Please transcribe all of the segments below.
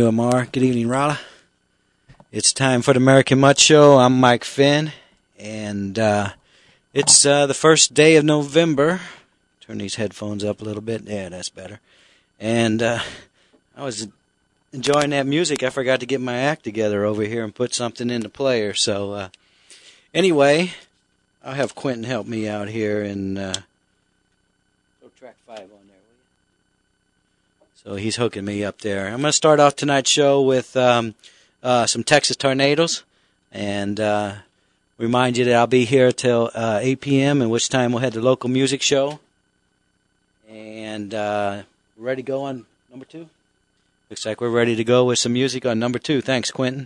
WMR. Good evening, Rolla. It's time for the American Mutt Show. I'm Mike Finn, and it's the first day of November. Turn these headphones up a little bit. Yeah, that's better. And I was enjoying that music. I forgot to get my act together over here and put something in the player. So anyway, I'll have Quentin help me out here and throw track 5 on there, will you? So he's hooking me up there. I'm going to start off tonight's show with some Texas Tornadoes, and remind you that I'll be here till 8 p.m., in which time we'll have the local music show. And ready to go on number 2? Looks like we're ready to go with some music on number 2. Thanks, Quentin.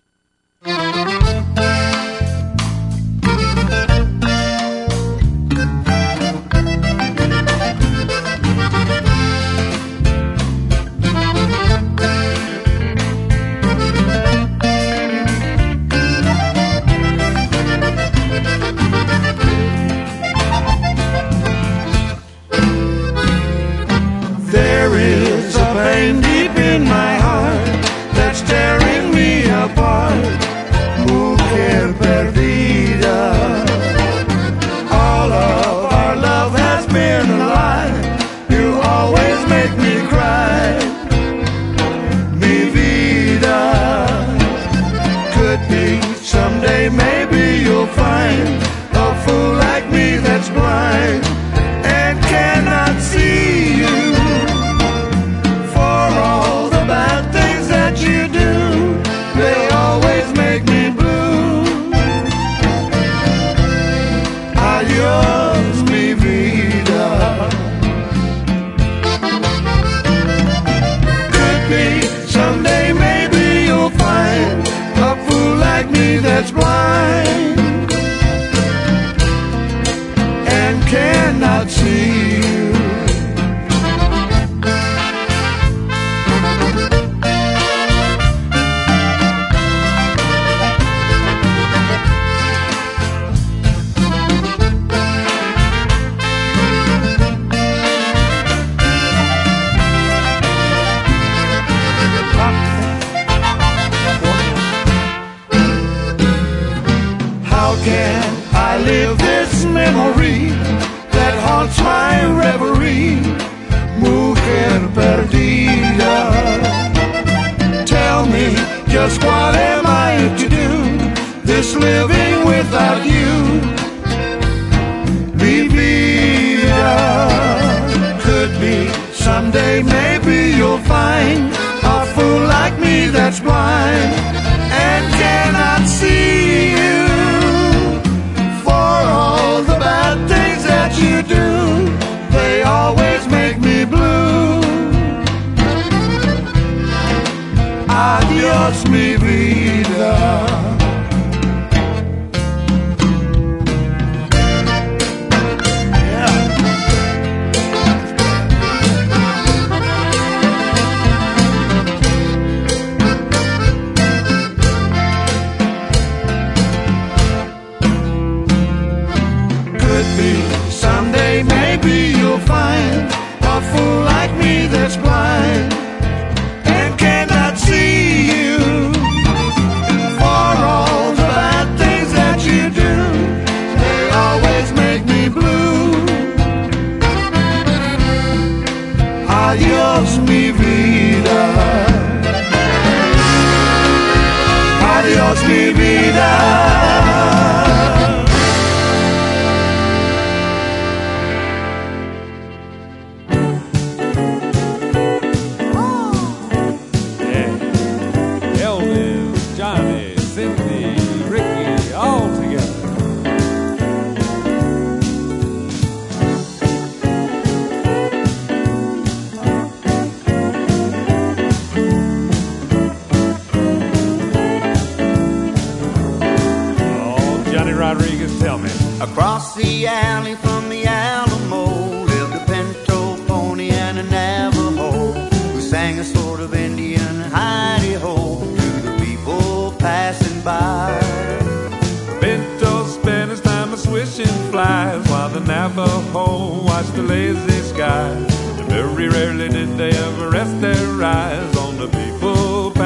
There is a pain deep in my heart that's tearing me apart. Mujer perdida. All of our love has been a lie. You always make me cry. Mi vida. Could be someday, maybe you'll find a fool like me that's blind and cannot see you. You do, they always make me blue. Adios, mi vida. Could be someday, maybe you'll find a fool like me that's blind and cannot see you. Can I live this memory that haunts my reverie? Mujer perdida. Tell me, just what am I to do? This living without you. Mi vida. Could be someday, maybe you'll find a fool like me that's blind and cannot see you. All the bad things that you do, they always make me blue. Adios, mi vida. Someday maybe you'll find a fool like me that's blind and cannot see you. For all the bad things that you do, they always make me blue. Adios, mi vida. Adios, mi vida. Across the alley from the Alamo lived a pinto pony and a Navajo who sang a sort of Indian hidey-ho to the people passing by. The pinto spent his time a-swishing flies while the Navajo watched the lazy skies. And very rarely did they ever rest their eyes on the people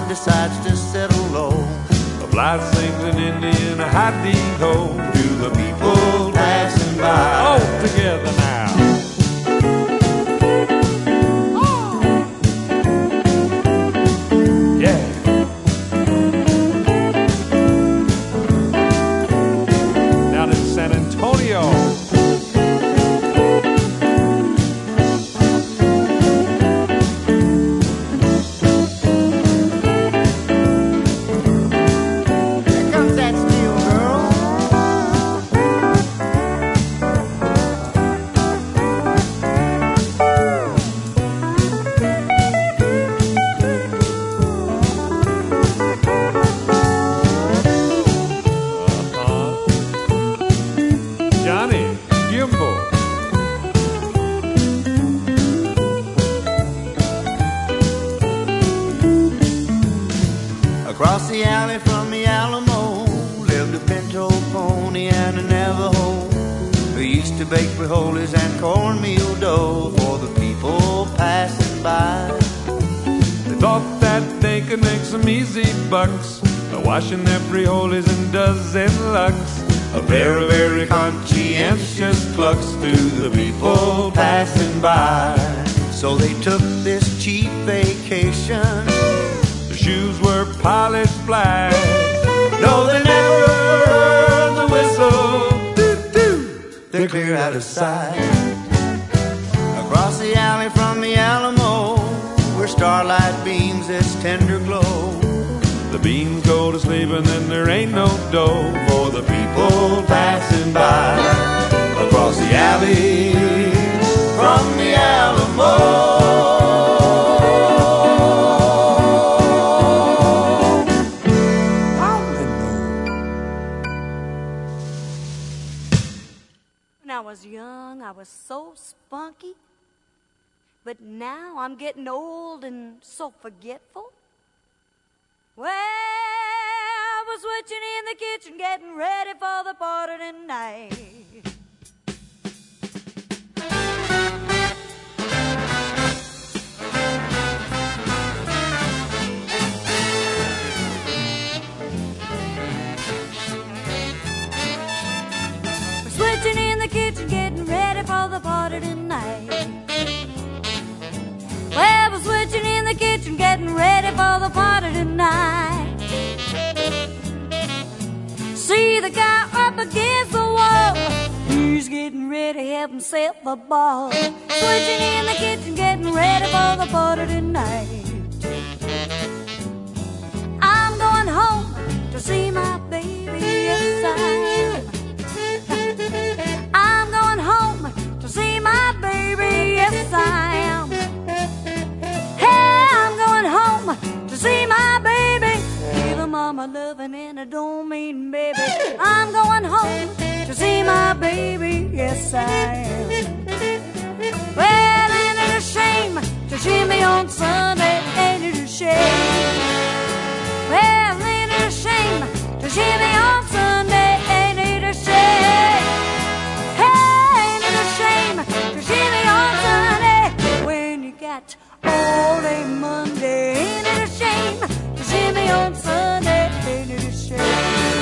decides to settle low. A fly sings an Indian hi-dee-ho to the people passing by. All together now. Yeah. Down in San Antonio. Across the alley from the Alamo lived a pinto pony and a Navajo who used to bake frijoles and cornmeal dough for the people passing by. They thought that they could make some easy bucks by washing their frijoles in dozen lucks. A very, very conscientious clucks to the people passing by. So they took this cheap vacation. The shoes were polished black. No, they never heard the whistle. Doo-doo. They're clear out of sight. Across the alley from the Alamo, where starlight beams its tender glow. The beans go to sleep and then there ain't no dough for the people passing by. Across the alley from the Alamo. When I was young, I was so spunky. But now I'm getting old and so forgetful. Well, I was switching in the kitchen, getting ready for the party tonight. We're switching in the kitchen, getting ready for the party tonight. Well, we're switching in the kitchen, getting ready for the party tonight. See the guy up against the wall. He's getting ready to have himself a ball. Switching in the kitchen, getting ready for the party tonight. I'm going home to see my baby, yes I am. I'm going home to see my baby, yes I am. To see my baby, give her mama loving and I don't mean baby. I'm going home to see my baby, yes I am. Well, ain't it a shame to shimmy on Sunday, ain't it a shame? Well, ain't it a shame to shimmy on Sunday, ain't it a shame? Hey, ain't it a shame to shimmy on Sunday when you got all day Monday? Ain't it a shame to see me on Sunday? Ain't it a shame?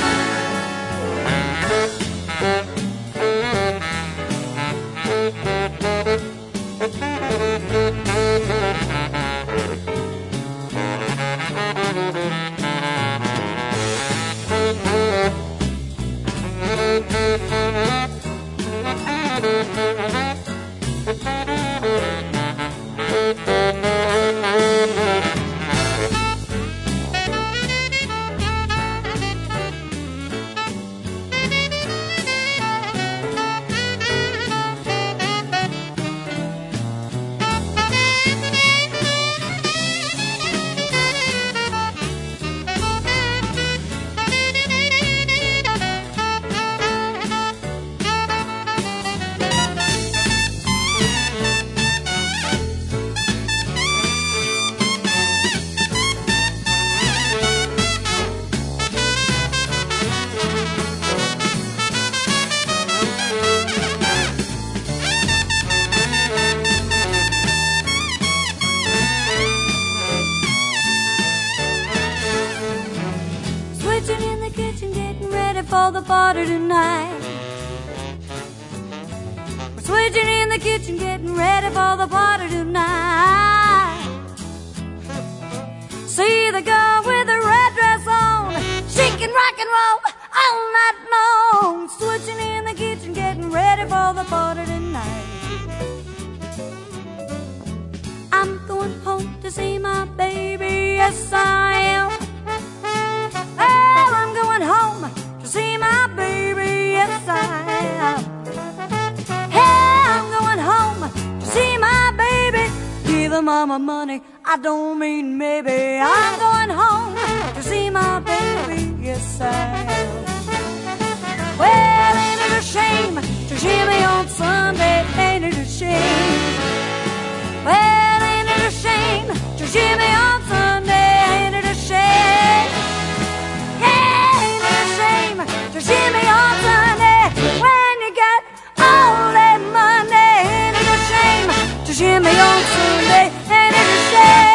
switching in the kitchen, getting ready for the party tonight. We're switching in the kitchen, getting ready for the party tonight. See the girl with the red dress on, she can rock and roll all night long. Switching in the kitchen, getting ready for the party tonight. I'm going home to see my baby, yes I am. Well, I'm going home to see my baby, yes I am. Hey, I'm going home to see my baby. Give her mama money, I don't mean maybe. I'm going home to see my baby, yes I am. Well, ain't it a shame to shimmy on Sunday? Ain't it a shame? Well, ain't it a shame to shimmy on Sunday? Ain't it a shame? Yeah, ain't it a shame to shimmy on Sunday when you got all that money? Ain't it a shame to shimmy on Sunday? Ain't it a shame?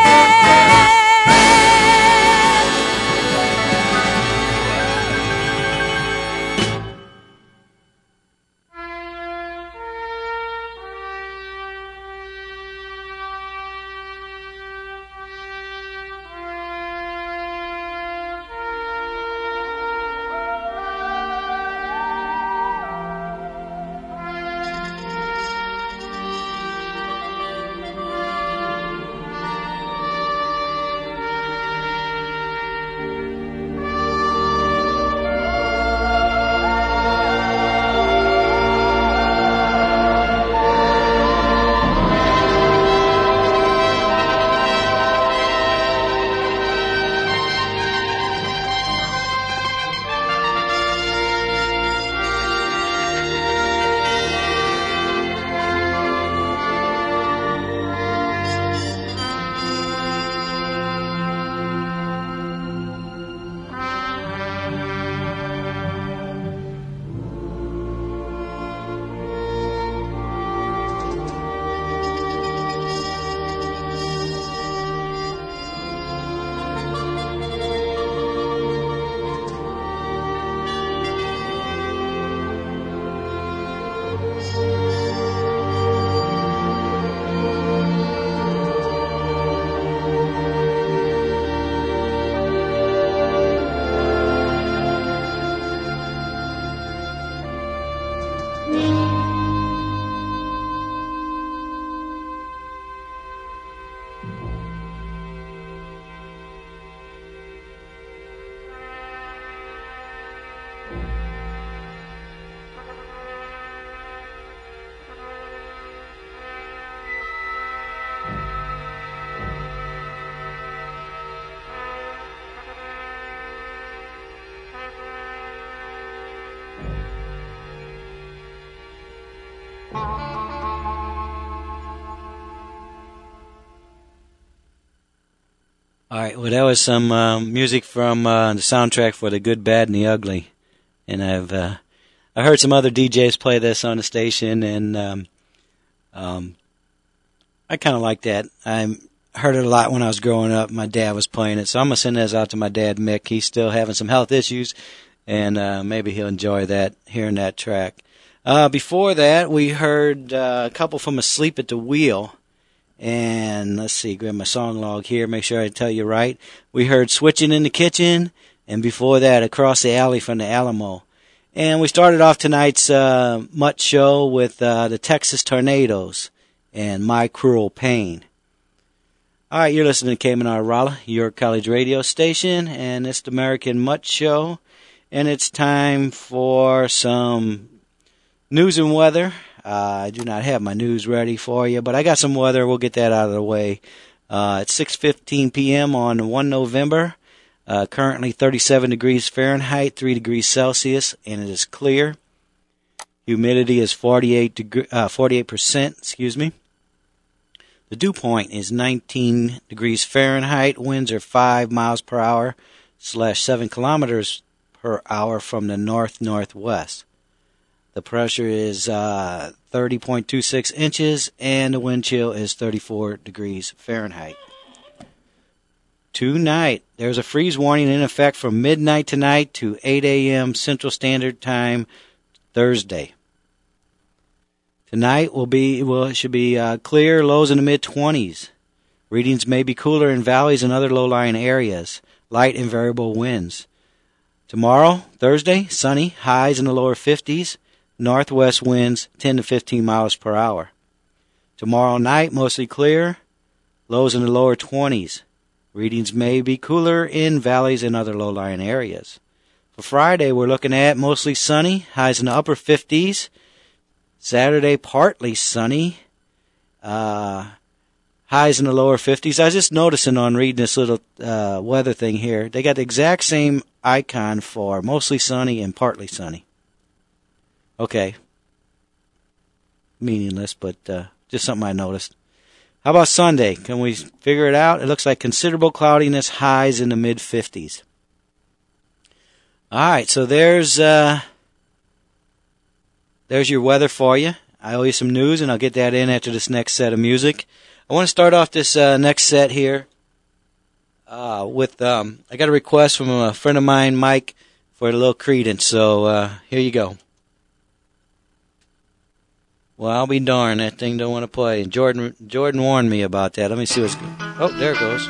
All right, well, that was some music from the soundtrack for The Good, Bad, and the Ugly. And I heard some other DJs play this on the station, and I kind of like that. I heard it a lot when I was growing up. My dad was playing it, so I'm going to send this out to my dad, Mick. He's still having some health issues, and maybe he'll enjoy that, hearing that track. Before that, we heard a couple from Asleep at the Wheel. And let's see, grab my song log here, make sure I tell you right. We heard Switching in the Kitchen, and before that, Across the Alley from the Alamo. And we started off tonight's Mutt Show with the Texas Tornadoes and My Cruel Pain. All right, you're listening to KMNR Rolla, your college radio station, and it's the American Mutt Show. And it's time for some news and weather. I do not have my news ready for you, but I got some weather. We'll get that out of the way. It's 6:15 p.m. on 1 November. Currently 37 degrees Fahrenheit, 3 degrees Celsius, and it is clear. Humidity is 48%. Excuse me. The dew point is 19 degrees Fahrenheit. Winds are 5 miles per hour / 7 kilometers per hour from the north-northwest. The pressure is 30.26 inches, and the wind chill is 34 degrees Fahrenheit. tonight. There's a freeze warning in effect from midnight tonight to 8 a.m. Central Standard Time Thursday. Tonight it should be clear, lows in the mid-20s. Readings may be cooler in valleys and other low-lying areas. Light and variable winds. Tomorrow, Thursday, sunny, highs in the lower 50s. Northwest winds 10 to 15 miles per hour. Tomorrow night, mostly clear, lows in the lower 20s. Readings may be cooler in valleys and other low-lying areas. For Friday, we're looking at mostly sunny, highs in the upper 50s. Saturday, partly sunny, highs in the lower 50s. I was just noticing on reading this little weather thing here, they got the exact same icon for mostly sunny and partly sunny. Okay. Meaningless, but just something I noticed. How about Sunday? Can we figure it out? It looks like considerable cloudiness, highs in the mid-50s. All right, so there's your weather for you. I owe you some news, and I'll get that in after this next set of music. I want to start off this next set here with I got a request from a friend of mine, Mike, for a little Creedence. So here you go. Well, I'll be darned, that thing don't want to play. And Jordan warned me about that. Let me see what's going on. Oh, there it goes.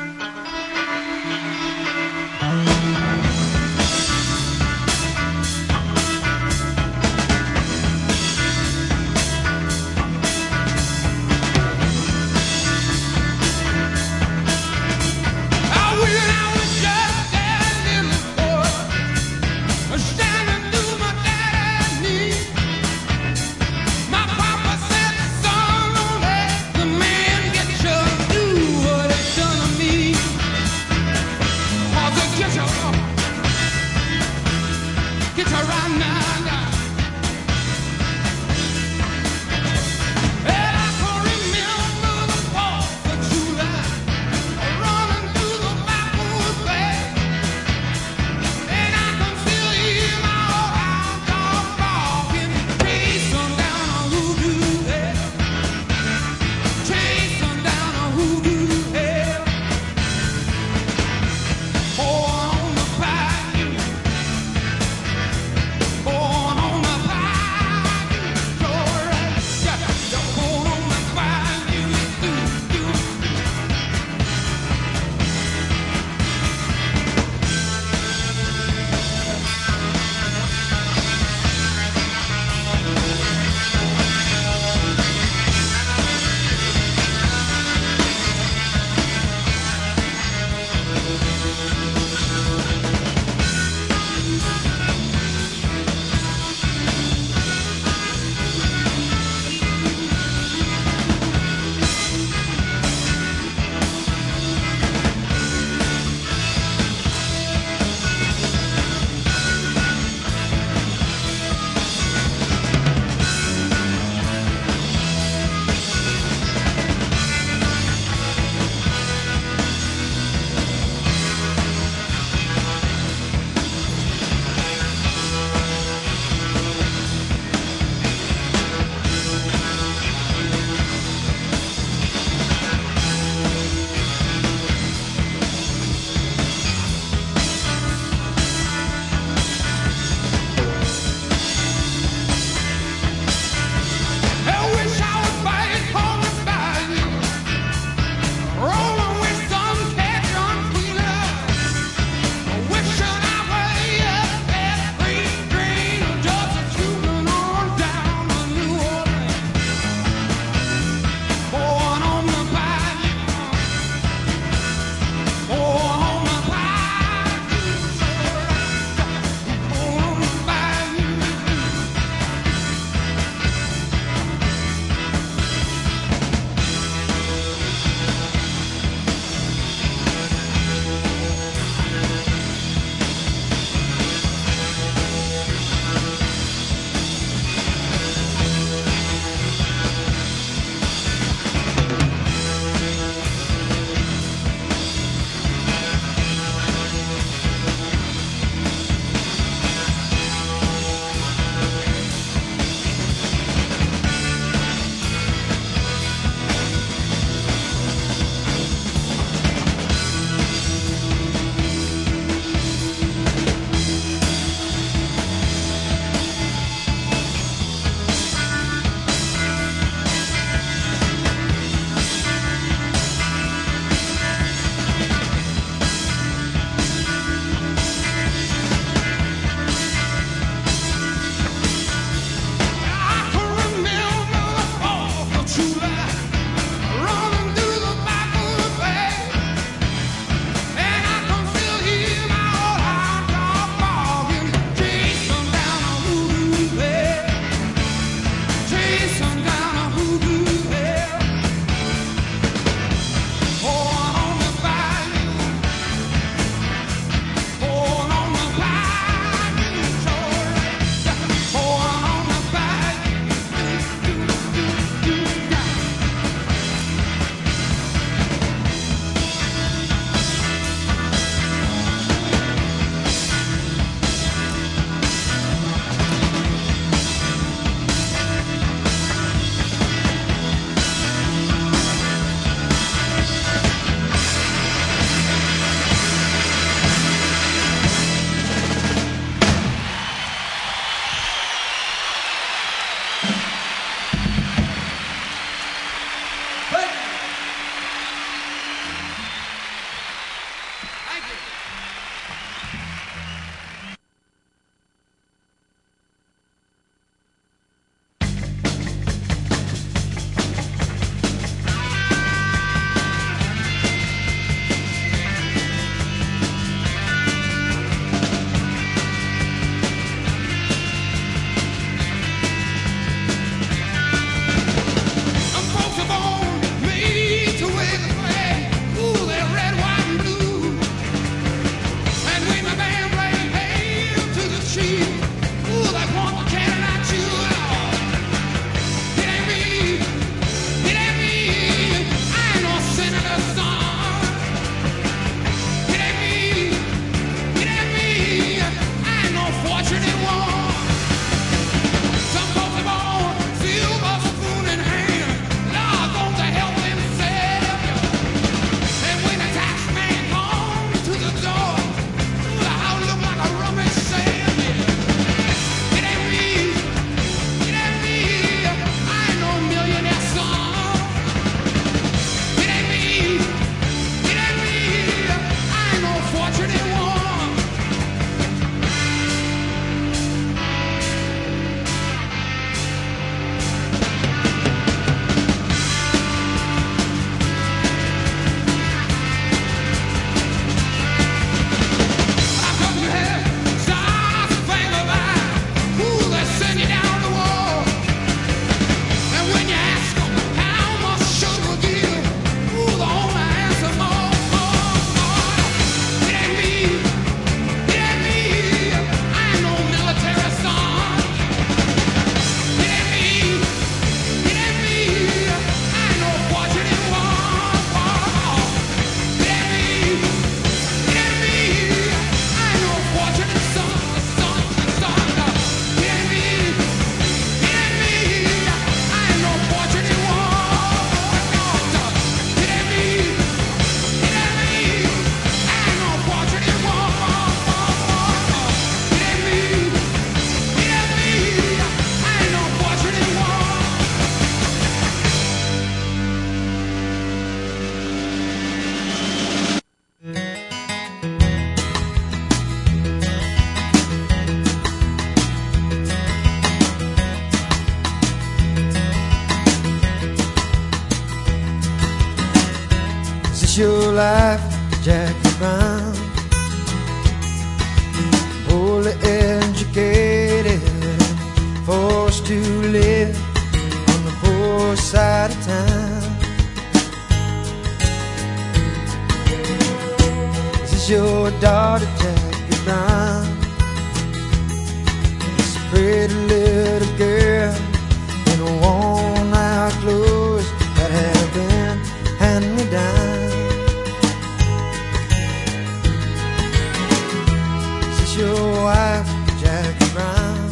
Me life, Jackie Brown. Poorly educated, forced to live on the poor side of town. This is your daughter, Jackie Brown. This pretty little girl in worn-out clothes that have been hand-me-down. This is your wife, Jackie Brown.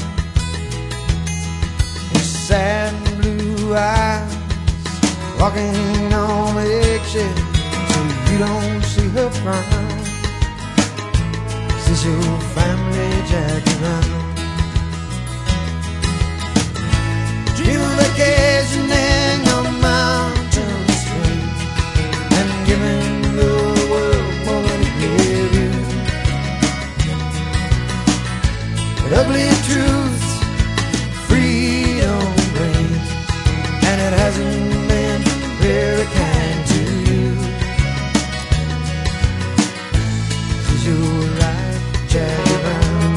With sad and blue eyes, walking on eggshells so you don't see her frown. This is your family, Jackie Brown. Dream of vacationing on mountain street and giving the world more than it gave you. But ugly truths freedom brings, and it hasn't been very kind to you. This is your life, Jackie Brown.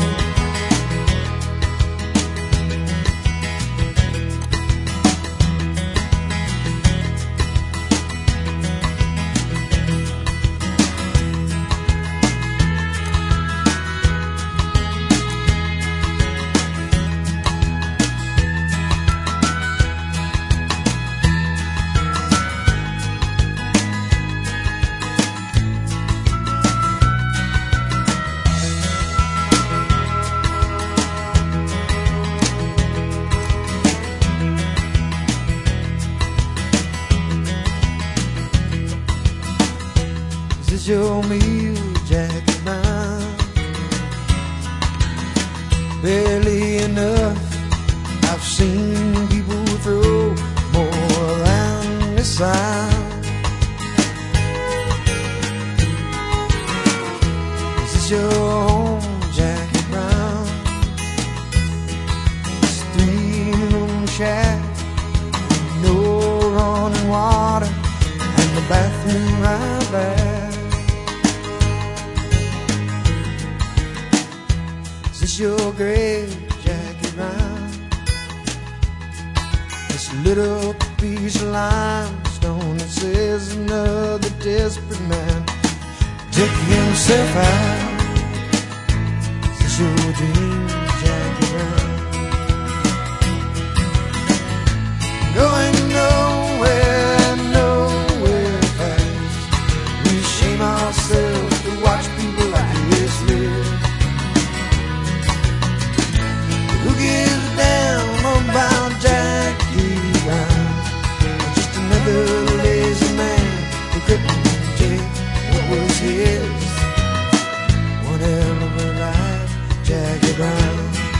This is your meal, Jackie Brown. Barely enough. I've seen people throw more than this out. This is your home, Jackie Brown. This three-room shack with no running water and the bathroom right back. This is your grave, Jackie Brown. This little piece of limestone that says another desperate man took himself out. This is your dream, Jackie Brown. Going nowhere, nowhere fast. We shame ourselves to watch people like this live. Who gives down about Jackie Brown? Just another lazy man who couldn't take what was his. One hell of a life, Jackie Brown.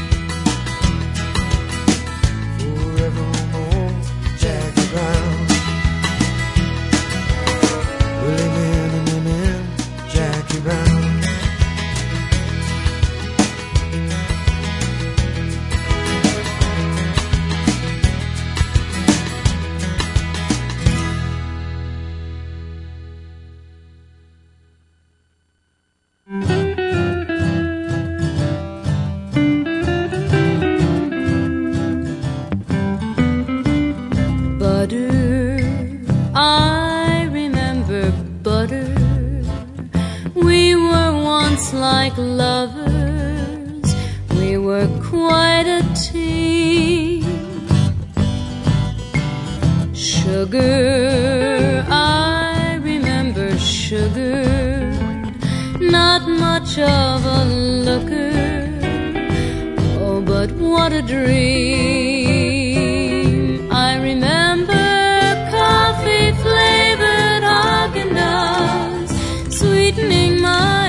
Forevermore, Jackie Brown. Willie man and women, Jackie Brown. Butter, I remember butter. We were once like lovers. We were quite a team. Sugar, I remember sugar. Not much of a looker. Oh, but what a dream. I remember coffee-flavored Haagen-Dazs sweetening my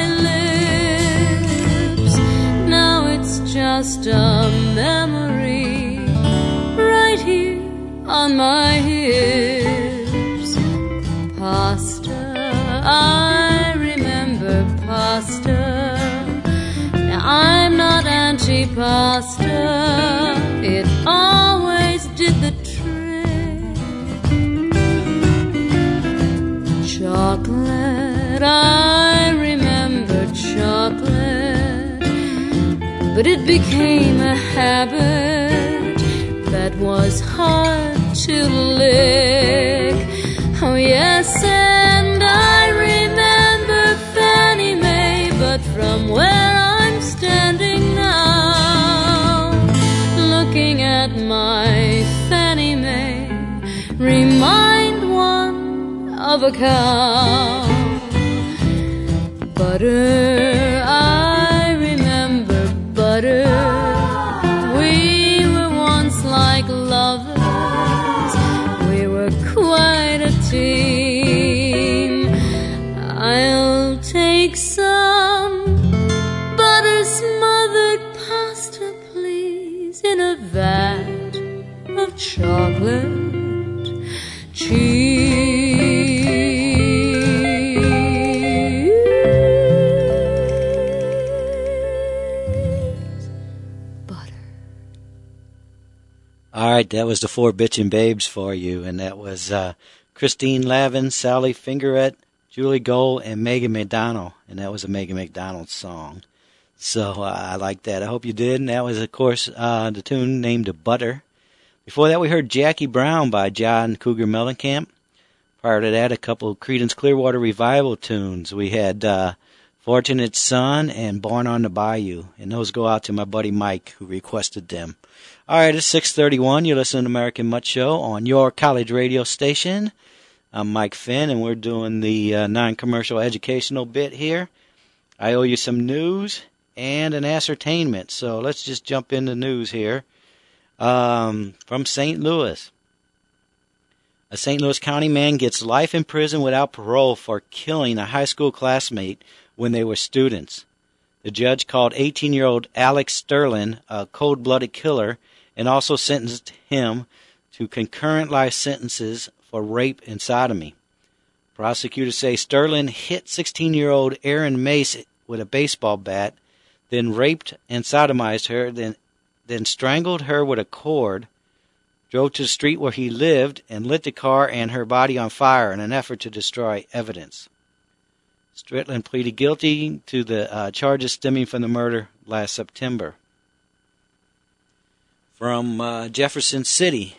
lips. Now it's just a memory right here on my hips. Pasta, I remember pasta. Now I'm not anti-pasta. It always did the trick. Chocolate, I remembered chocolate, but it became a habit that was hard to lick. Oh yes, and I remember Fannie Mae, but from where I'm standing now, looking at my Fannie Mae, remind one of a cow. Butter, I remember butter. We were once like lovers. We were quite a team. I'll take some butter smothered pasta, please, in a vat of chocolate cheese. All right, that was the Four Bitchin' Babes for you, and that was Christine Lavin, Sally Fingerette, Julie Gold, and Megan McDonald, and that was a Megan McDonald song. So I like that. I hope you did, and that was, of course, the tune named Butter. Before that, we heard Jackie Brown by John Cougar Mellencamp. Prior to that, a couple of Creedence Clearwater Revival tunes. We had Fortunate Son and Born on the Bayou, and those go out to my buddy Mike, who requested them. All right, it's 6:31. You're listening to American Mutt Show on your college radio station. I'm Mike Finn, and we're doing the non-commercial educational bit here. I owe you some news and an ascertainment, so let's just jump into news here. From St. Louis. A St. Louis County man gets life in prison without parole for killing a high school classmate when they were students. The judge called 18-year-old Alex Sterling a cold-blooded killer and also sentenced him to concurrent life sentences for rape and sodomy. Prosecutors say Sterling hit 16-year-old Erin Mace with a baseball bat, then raped and sodomized her, then strangled her with a cord, drove to the street where he lived, and lit the car and her body on fire in an effort to destroy evidence. Strickland pleaded guilty to the charges stemming from the murder last September. From Jefferson City,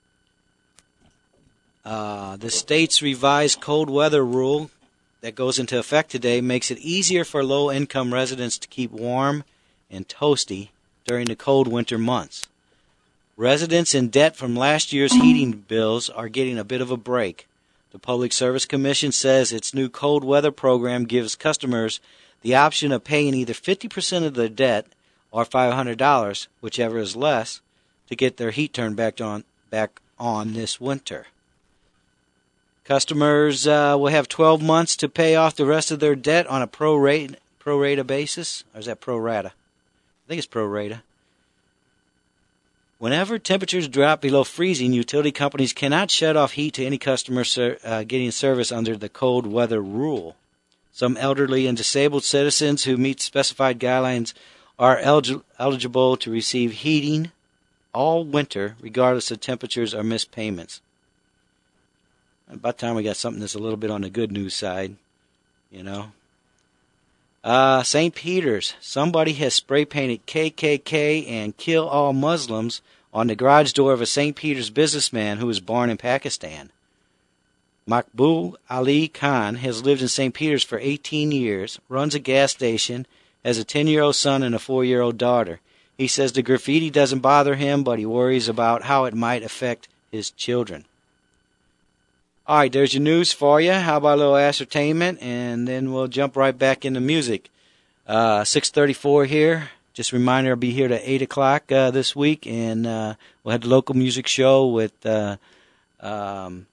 the state's revised cold weather rule that goes into effect today makes it easier for low-income residents to keep warm and toasty during the cold winter months. Residents in debt from last year's heating bills are getting a bit of a break. The Public Service Commission says its new cold weather program gives customers the option of paying either 50% of their debt or $500, whichever is less, to get their heat turned back on this winter. Customers will have 12 months to pay off the rest of their debt on a pro rata basis. Or is that pro rata? I think it's pro rata. Whenever temperatures drop below freezing, utility companies cannot shut off heat to any customer getting service under the cold weather rule. Some elderly and disabled citizens who meet specified guidelines are eligible to receive heating all winter, regardless of temperatures or missed payments. About time we got something that's a little bit on the good news side, you know. St. Peter's. Somebody has spray-painted KKK and Kill All Muslims on the garage door of a St. Peter's businessman who was born in Pakistan. Maqbool Ali Khan has lived in St. Peter's for 18 years, runs a gas station, has a 10-year-old son and a 4-year-old daughter. He says the graffiti doesn't bother him, but he worries about how it might affect his children. All right, there's your news for you. How about a little ascertainment, and then we'll jump right back into music. 6:34 here. Just a reminder, I'll be here to 8 o'clock this week, and we'll have the local music show with Aaron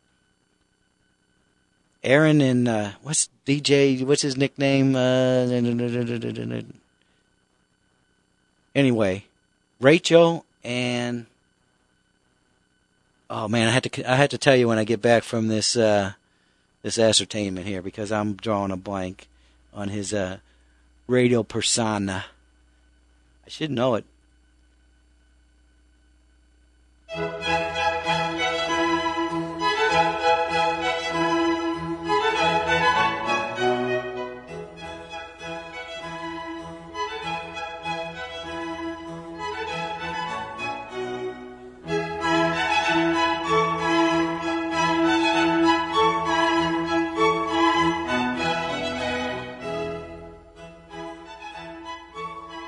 and what's his nickname? Anyway, Rachel and oh man, I had to tell you when I get back from this ascertainment here, because I'm drawing a blank on his radio persona. I should know it.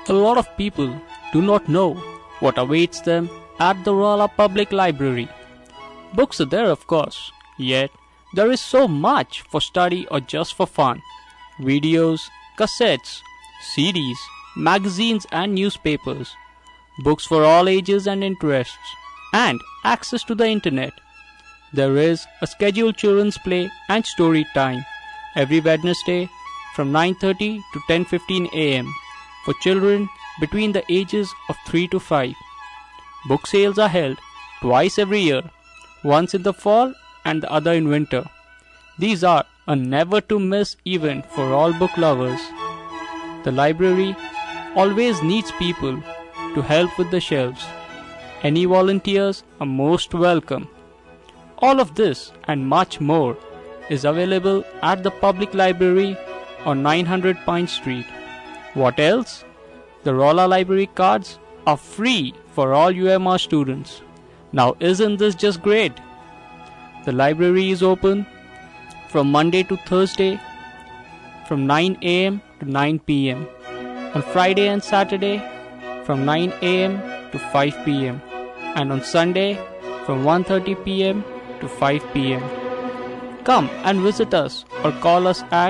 A lot of people do not know what awaits them at the Rolla Public Library. Books are there, of course, yet there is so much for study or just for fun. Videos, cassettes, CDs, magazines and newspapers, books for all ages and interests, and access to the internet. There is a scheduled children's play and story time every Wednesday from 9:30 to 10:15 a.m. for children between the ages of 3 to 5. Book sales are held twice every year, once in the fall and the other in winter. These are a never-to-miss event for all book lovers. The library always needs people to help with the shelves. Any volunteers are most welcome. All of this and much more is available at the public library on 900 Pine Street. What else? The Rolla Library cards are free for all UMR students. Now isn't this just great? The library is open from Monday to Thursday from 9 a.m. to 9 p.m. On Friday and Saturday from 9 a.m. to 5 p.m. and on Sunday from 1:30 p.m. to 5 p.m. Come and visit us or call us at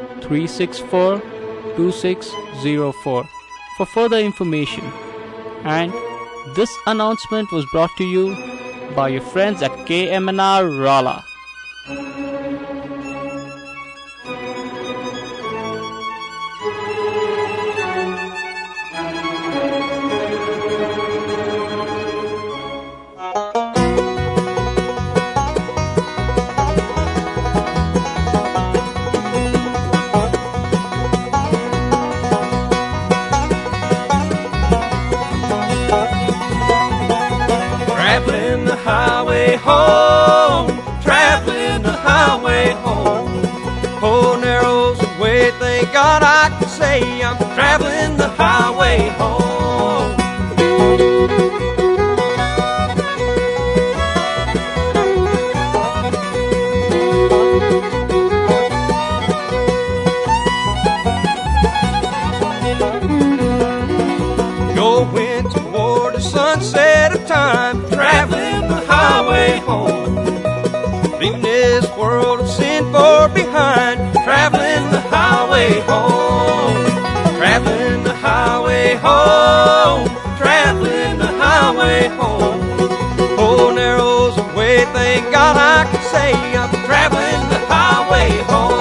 364-2604 for further information. And this announcement was brought to you by your friends at KMNR Rolla. Traveling the highway home, traveling the highway home. Oh, narrow's the way, thank God I can say I'm traveling the highway home. Going toward the sunset of time, traveling the highway home. Leaving this world of sin far behind, traveling the highway home. Traveling the highway home, traveling the highway home. Oh, narrow's the way, thank God I can say I'm traveling the highway home.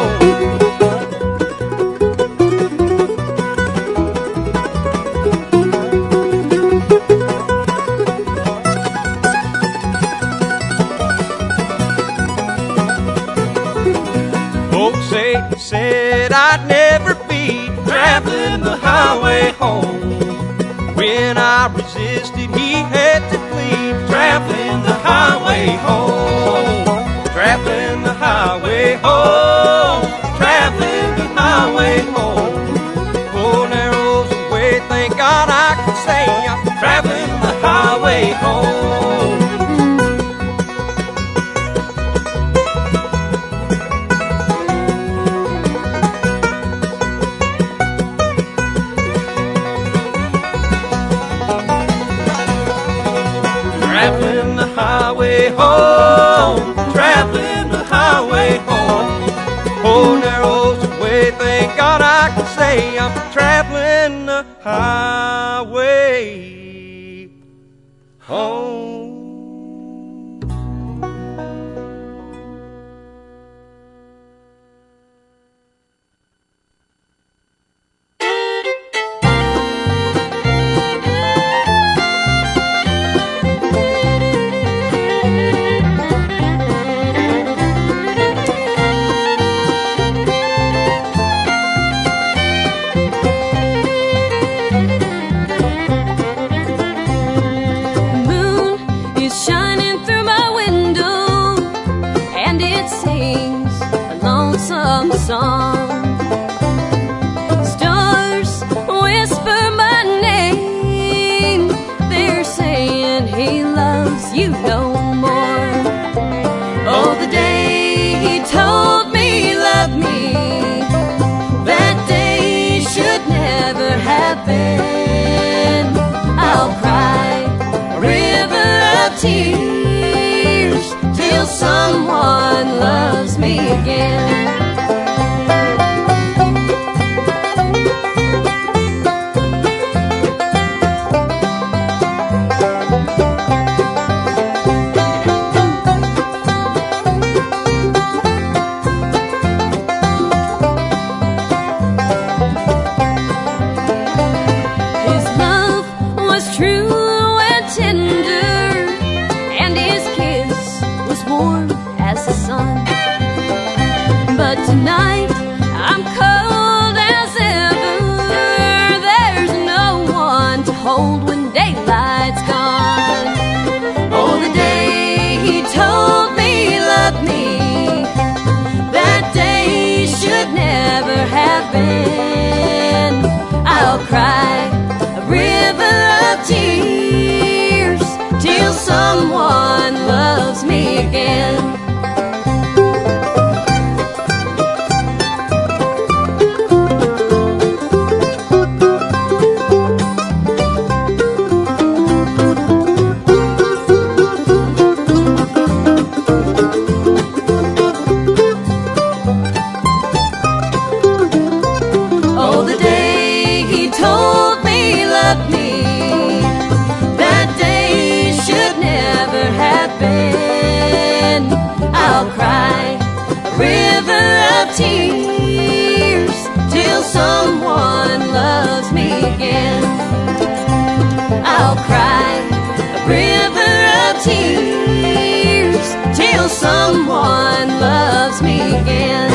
Said I'd never be traveling the highway home. When I resisted, he had to flee. Traveling the highway home. Traveling the highway home. Traveling the highway home. Oh, narrow's the way, thank God I can say I'm traveling the highway home. Traveling the highway home, traveling the highway home. Oh, narrow's the way, thank God I can say I'm traveling the highway home. Moon someone loves me again. His love was true and tender, and his kiss was warm as the sun. But tonight I'm cold as ever. There's no one to hold when daylight's gone. Oh, the day he told me he loved me, that day should never have been. I'll cry a river of tears till someone loves me again. Oh, the day he told me he loved me, that day should never have been. I'll cry a river of tears till someone loves me again. I'll cry a river of tears till someone loves me again.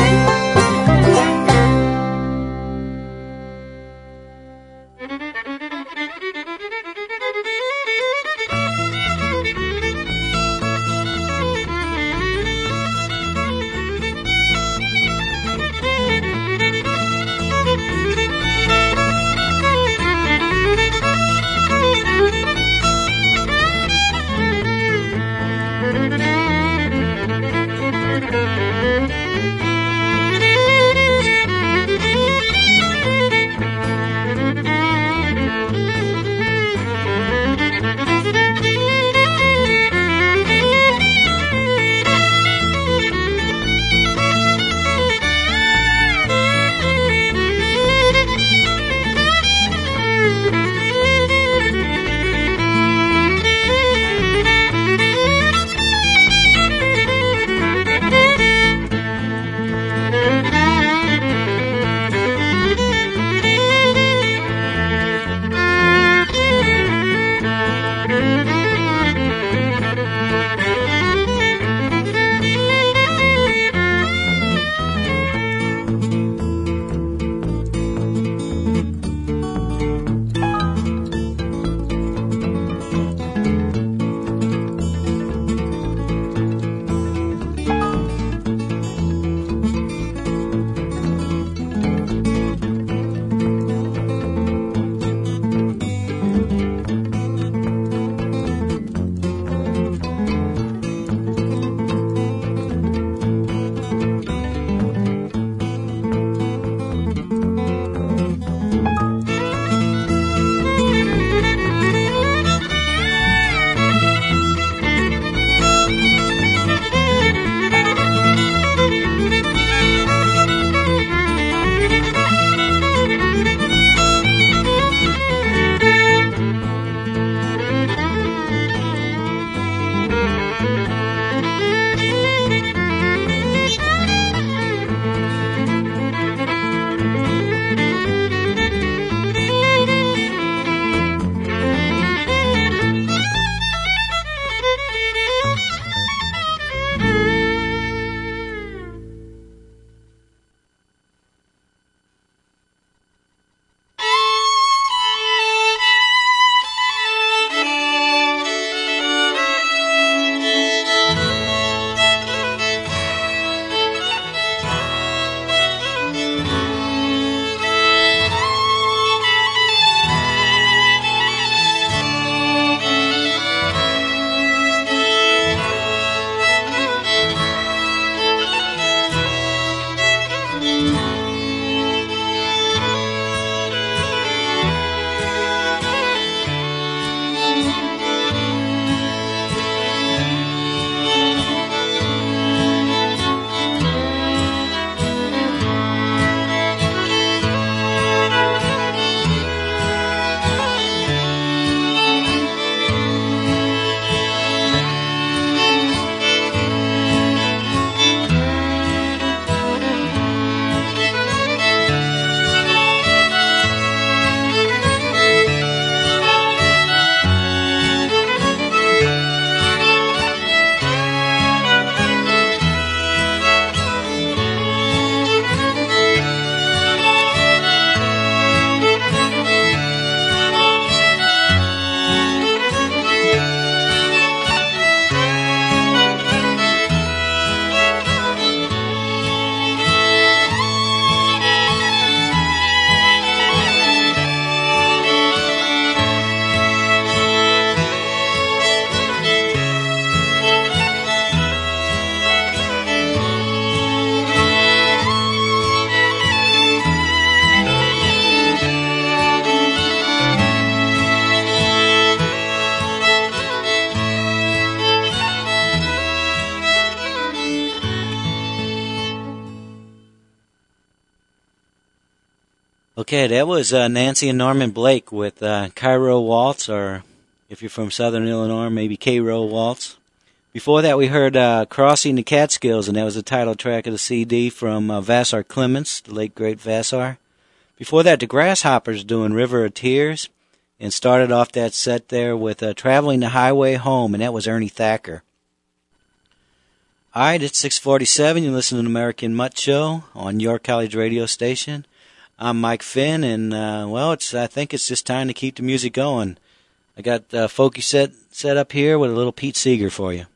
Okay, that was Nancy and Norman Blake with Cairo Waltz, or if you're from Southern Illinois, maybe Cairo Waltz. Before that, we heard Crossing the Catskills, and that was the title track of the CD from Vassar Clements, the late great Vassar. Before that, the Grasshoppers doing River of Tears, and started off that set there with Traveling the Highway Home, and that was Ernie Thacker. All right, it's 6:47. You're listening to the American Mutt Show on your college radio station. I'm Mike Finn, and, I think it's just time to keep the music going. I got Folky set up here with a little Pete Seeger for you.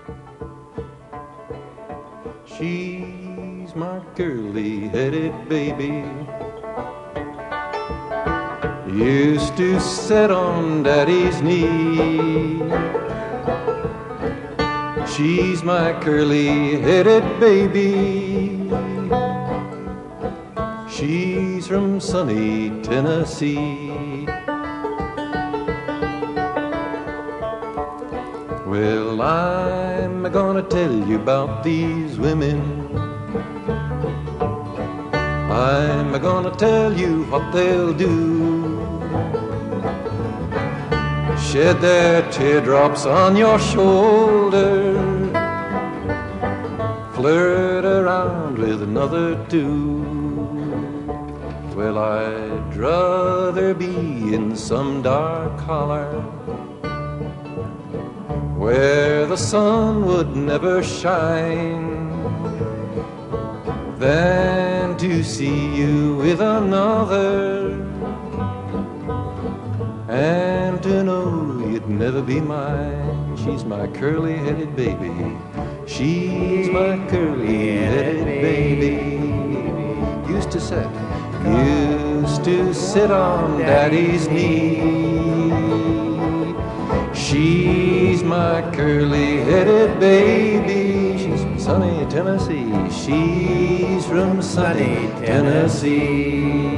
She's my curly-headed baby, used to sit on Daddy's knee. She's my curly-headed baby, she's from sunny Tennessee. Well, I'm gonna tell you about these women. I'm gonna tell you what they'll do. Shed their teardrops on your shoulder, flirt around with another too. Well, I'd rather be in some dark holler where the sun would never shine than to see you with another and to know you'd never be mine. She's my curly-headed baby, she's my curly-headed baby. Used to sit on Daddy's knee. She's my curly-headed baby, she's from sunny Tennessee. She's from sunny Tennessee.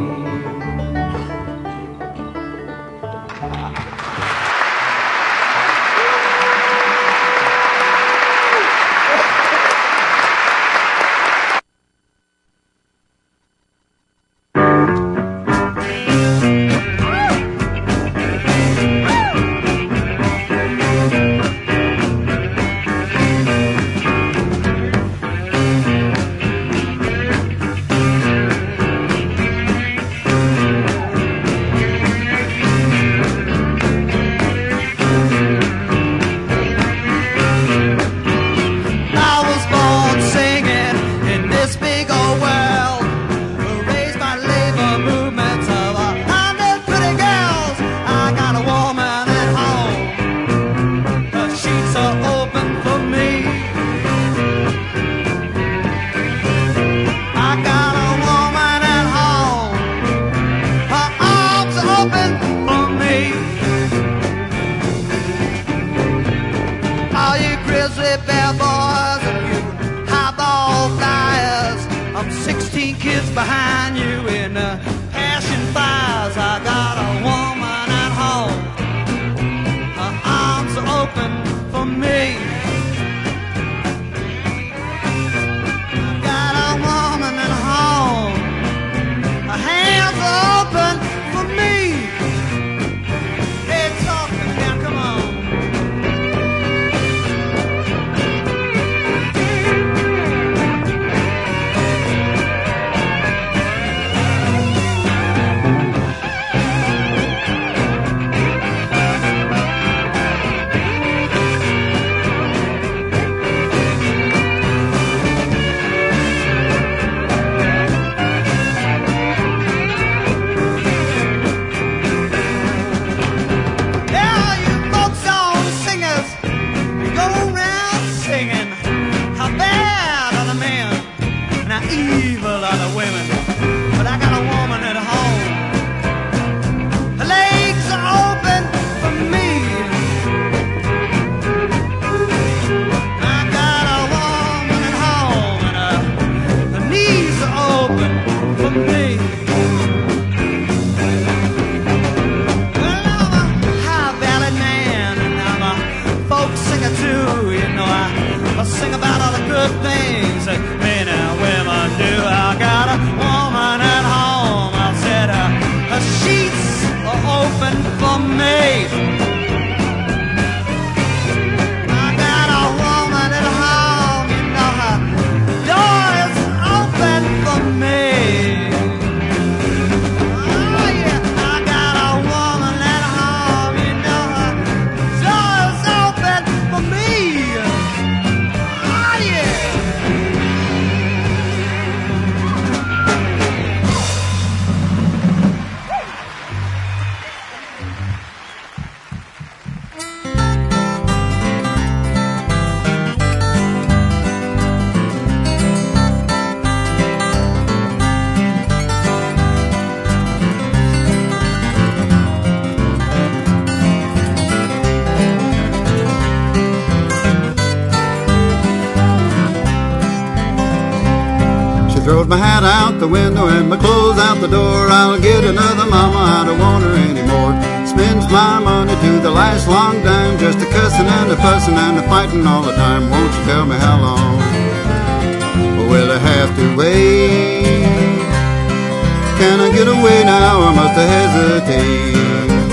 throws my hat out the window and my clothes out the door. I'll get another mama, I don't want her anymore. Spends my money to the last long dime, just a cussing and a fussing and a fighting all the time. Won't you tell me how long will I have to wait? Can I get away now or must I hesitate?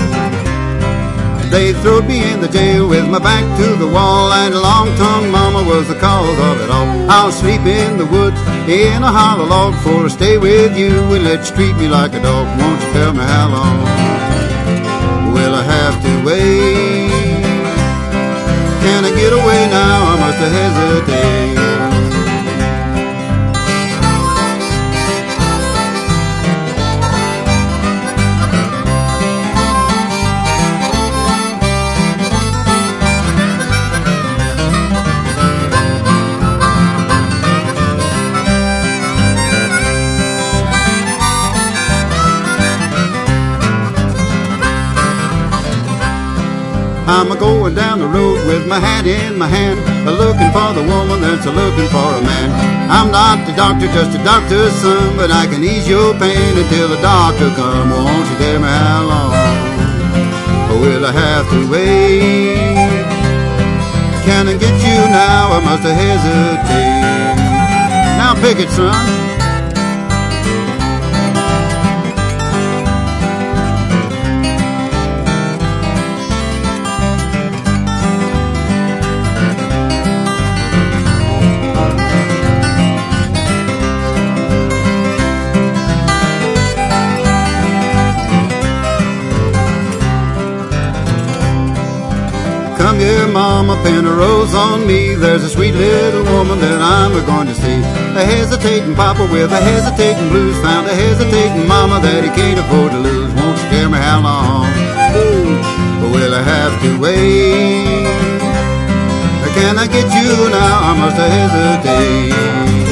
They throwed me in the jail with my back to the wall, and a long-tongued mama was the cause of it all. I'll sleep in the woods in a hollow log for to stay with you and let you treat me like a dog. Won't you tell me how long will I have to wait? Can I get away now or must I hesitate? I'm a-going down the road with my hat in my hand, a-looking for the woman that's a-looking for a man. I'm not the doctor, just a doctor's son, but I can ease your pain until the doctor come. Won't you tell me how long will I have to wait? Can I get you now or must I hesitate? Now pick it, son. Come here, mama, pin a rose on me. There's a sweet little woman that I'm going to see. A hesitating papa with a hesitating blues found a hesitating mama that he can't afford to lose. Won't you tell me how long will I have to wait? Can I get you now or must I hesitate?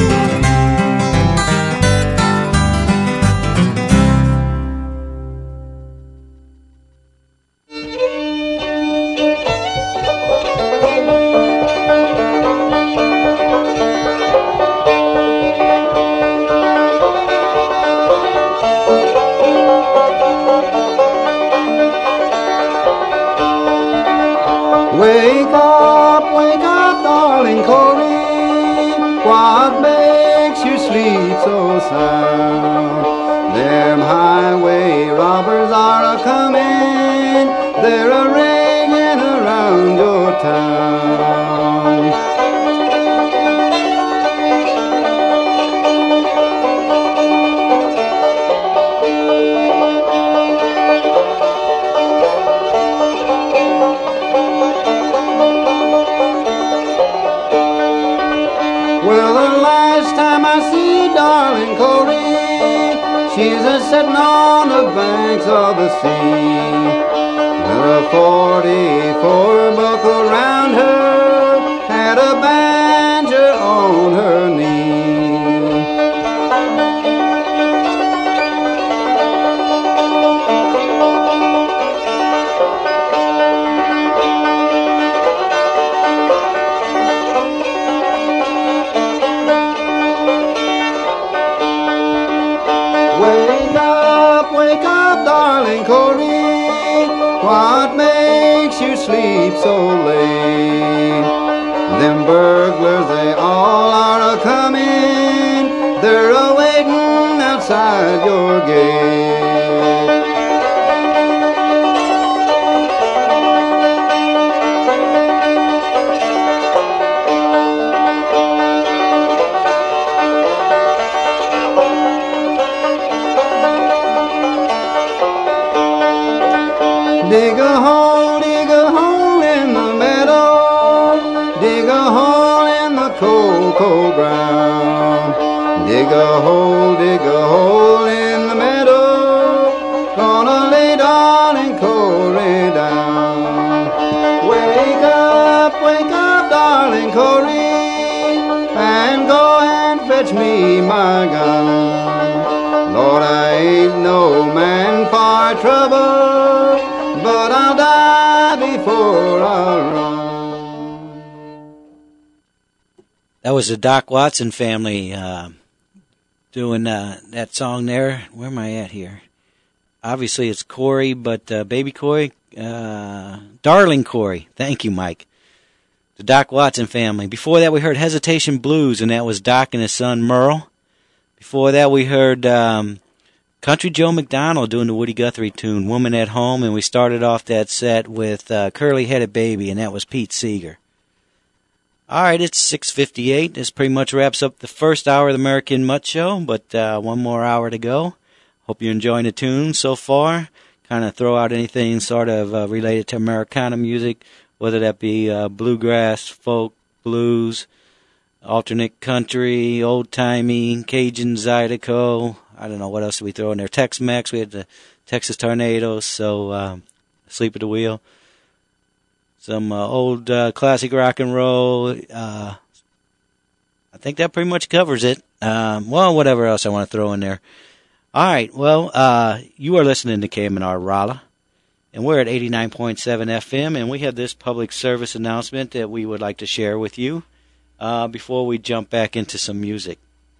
Wake up, darling Corey. What makes you sleep so sound? Them highway robbers are a-coming. They're a-ringing around your town. Well, the last time I see darling Corey, she's a-sitting on the banks of the sea. With a 44 buckled around her, had a banjo on her knee. Wake up, darling Corey. What makes you sleep so late? Them burglars, they all are a-coming. They're a-waiting outside your gate. Dig a hole in the meadow. Dig a hole in the cold, cold ground. Dig a hole in the meadow. Gonna lay darling Corey down. Wake up, darling Corey, and go and fetch me my gun. Lord, I ain't no man for trouble, but I'll die before I run. That was the Doc Watson family doing that song there. Where am I at here? Obviously it's Corey, but Baby Corey, Darling Corey. Thank you, Mike. The Doc Watson family. Before that we heard Hesitation Blues, and that was Doc and his son Merle. Before that we heard Country Joe McDonald doing the Woody Guthrie tune, Woman at Home, and we started off that set with Curly Headed Baby, and that was Pete Seeger. All right, it's 6:58. This pretty much wraps up the first hour of the American Mutt Show, but one more hour to go. Hope you're enjoying the tunes so far. Kind of throw out anything sort of related to Americana music, whether that be bluegrass, folk, blues, alternate country, old-timey, Cajun, Zydeco. I don't know, what else did we throw in there? Tex-Mex, we had the Texas Tornadoes, so Sleep at the Wheel. Some old classic rock and roll. I think that pretty much covers it. Well, whatever else I want to throw in there. All right, well, you are listening to KMNR Rolla, and we're at 89.7 FM, and we have this public service announcement that we would like to share with you before we jump back into some music.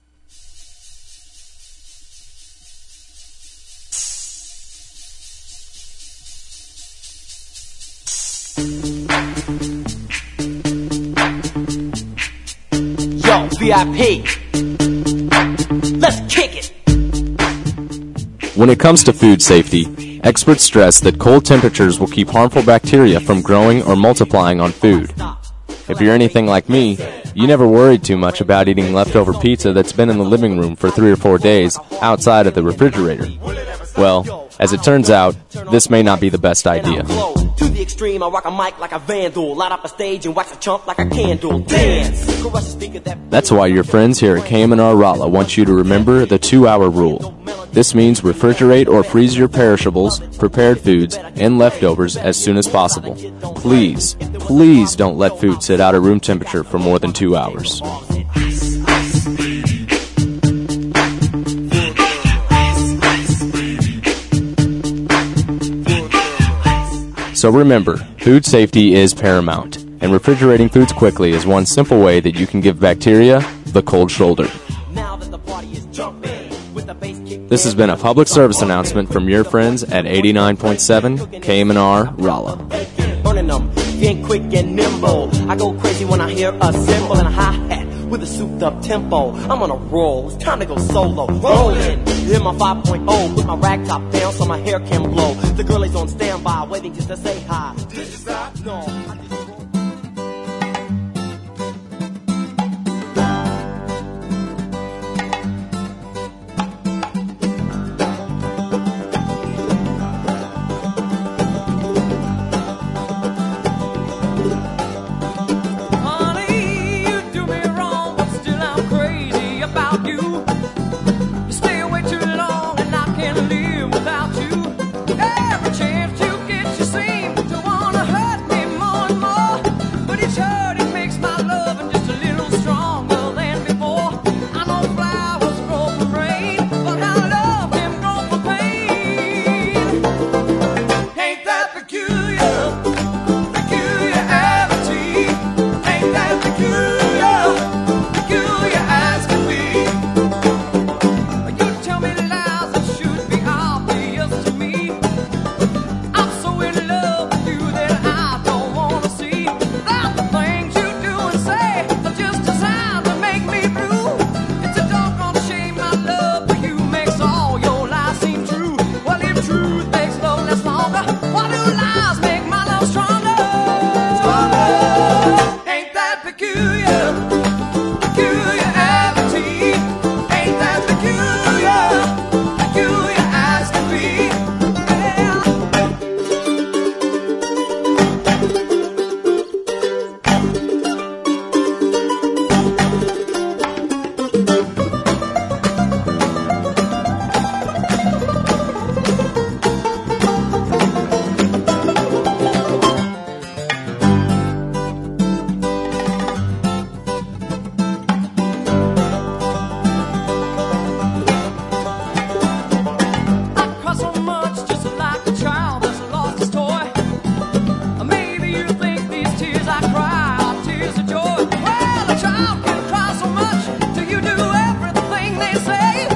Yo, VIP, let's kick it. When it comes to food safety, experts stress that cold temperatures will keep harmful bacteria from growing or multiplying on food. If you're anything like me, you never worried too much about eating leftover pizza that's been in the living room for 3 or 4 days outside of the refrigerator. Well, as it turns out, this may not be the best idea. To the extreme, I rock a mic like a vandal, light up a stage and wax a chump like a candle. Dance. That's why your friends here at KMNR Rolla want you to remember the 2-hour rule. This means refrigerate or freeze your perishables, prepared foods, and leftovers as soon as possible. Please, please don't let food sit out at room temperature for more than 2 hours. So remember, food safety is paramount, and refrigerating foods quickly is one simple way that you can give bacteria the cold shoulder. This has been a public service announcement from your friends at 89.7 KMNR Rolla. Burning them, being quick and nimble. I go crazy when I hear a cymbal and a hi-hat with a souped-up tempo. I'm on a roll, it's time to go solo. Rolling, in my 5.0, put my rag top down so my hair can blow. The girl is on standby, waiting just to say hi. Did you stop? No, I just roll. Tears of joy. Well, a child can cry so much till you do everything they say.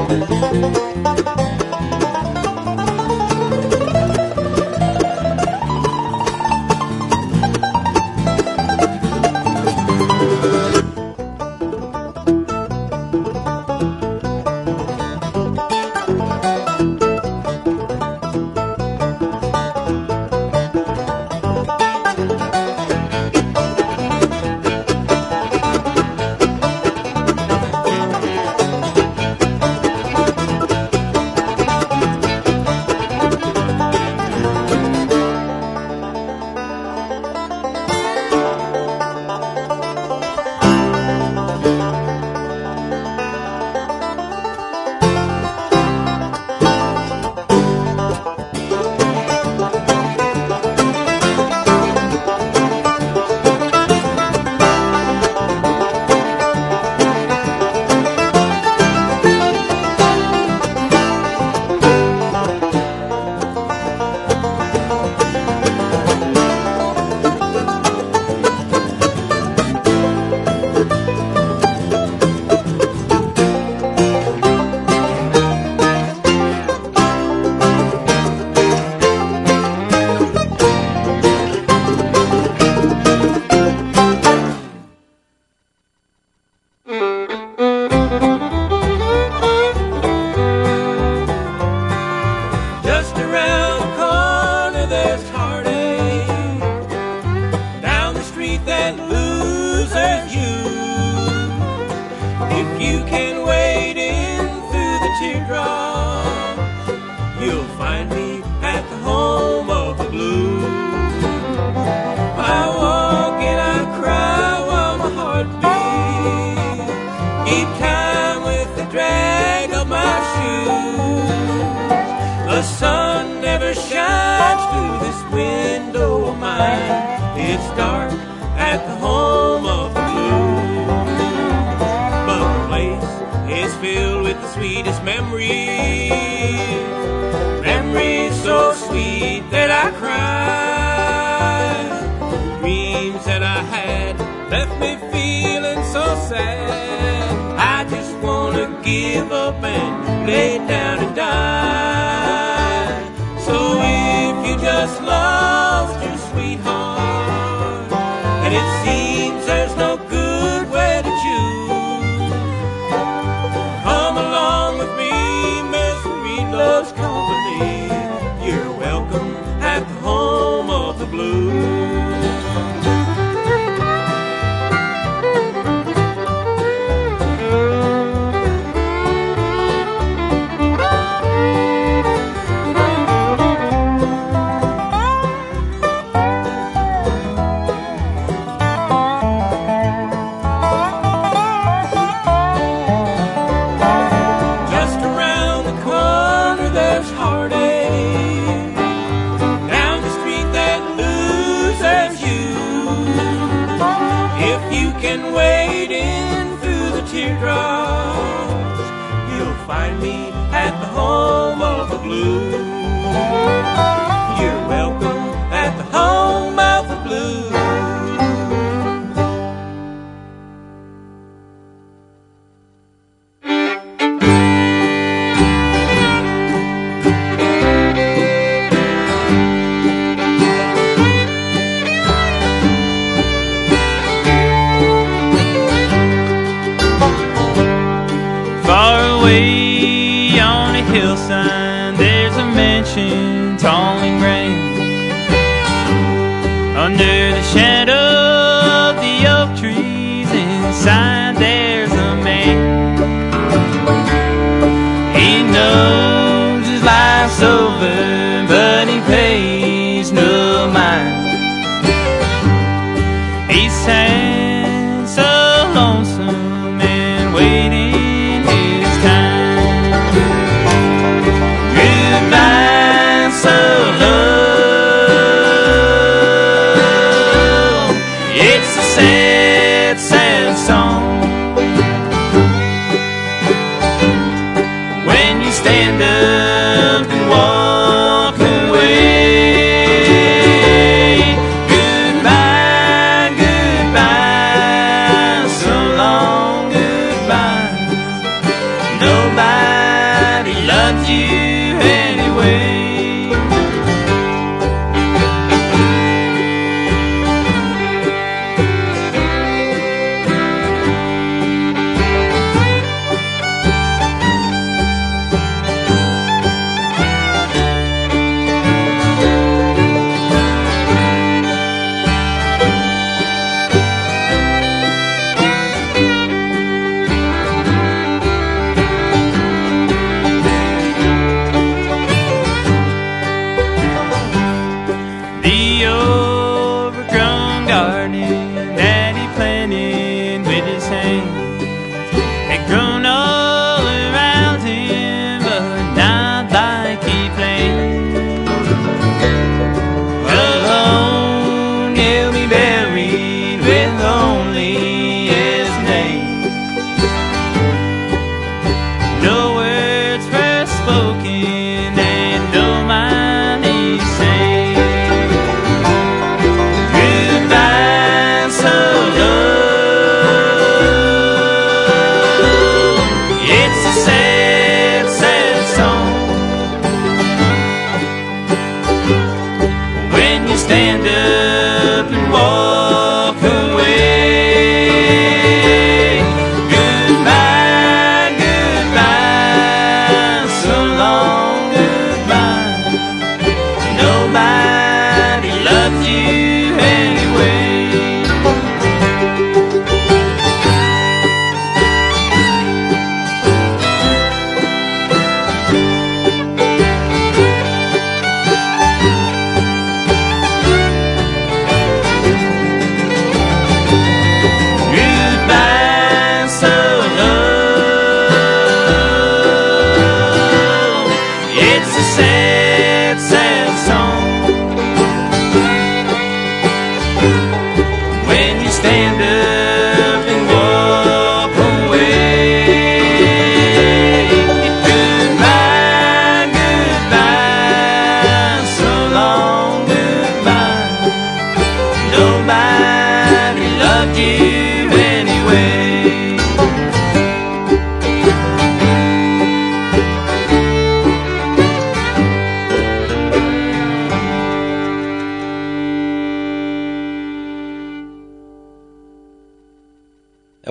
Nobody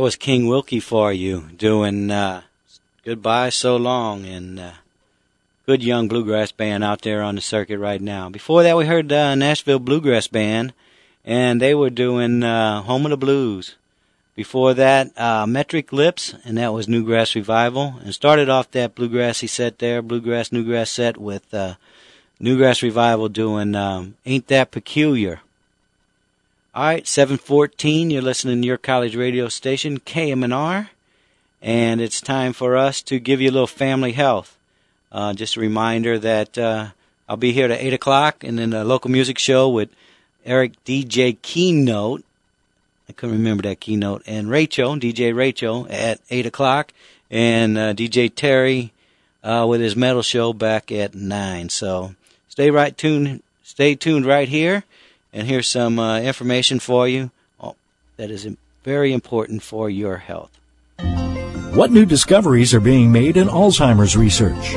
was King Wilkie for you doing Goodbye So Long, and good young bluegrass band out there on the circuit right now. Before that, we heard Nashville Bluegrass Band, and they were doing Home of the Blues. Before that, Metric Lips, and that was Newgrass Revival. And started off that bluegrassy set there, Newgrass set with Newgrass Revival doing Ain't That Peculiar. All right, 7:14, you're listening to your college radio station, KMNR, and it's time for us to give you a little family health. Just a reminder that I'll be here at 8 o'clock, and then a local music show with Eric DJ Keynote. I couldn't remember that keynote. And Rachel, DJ Rachel, at 8 o'clock, and DJ Terry with his metal show back at 9. So stay tuned right here. And here's some information for you that is very important for your health. What new discoveries are being made in Alzheimer's research?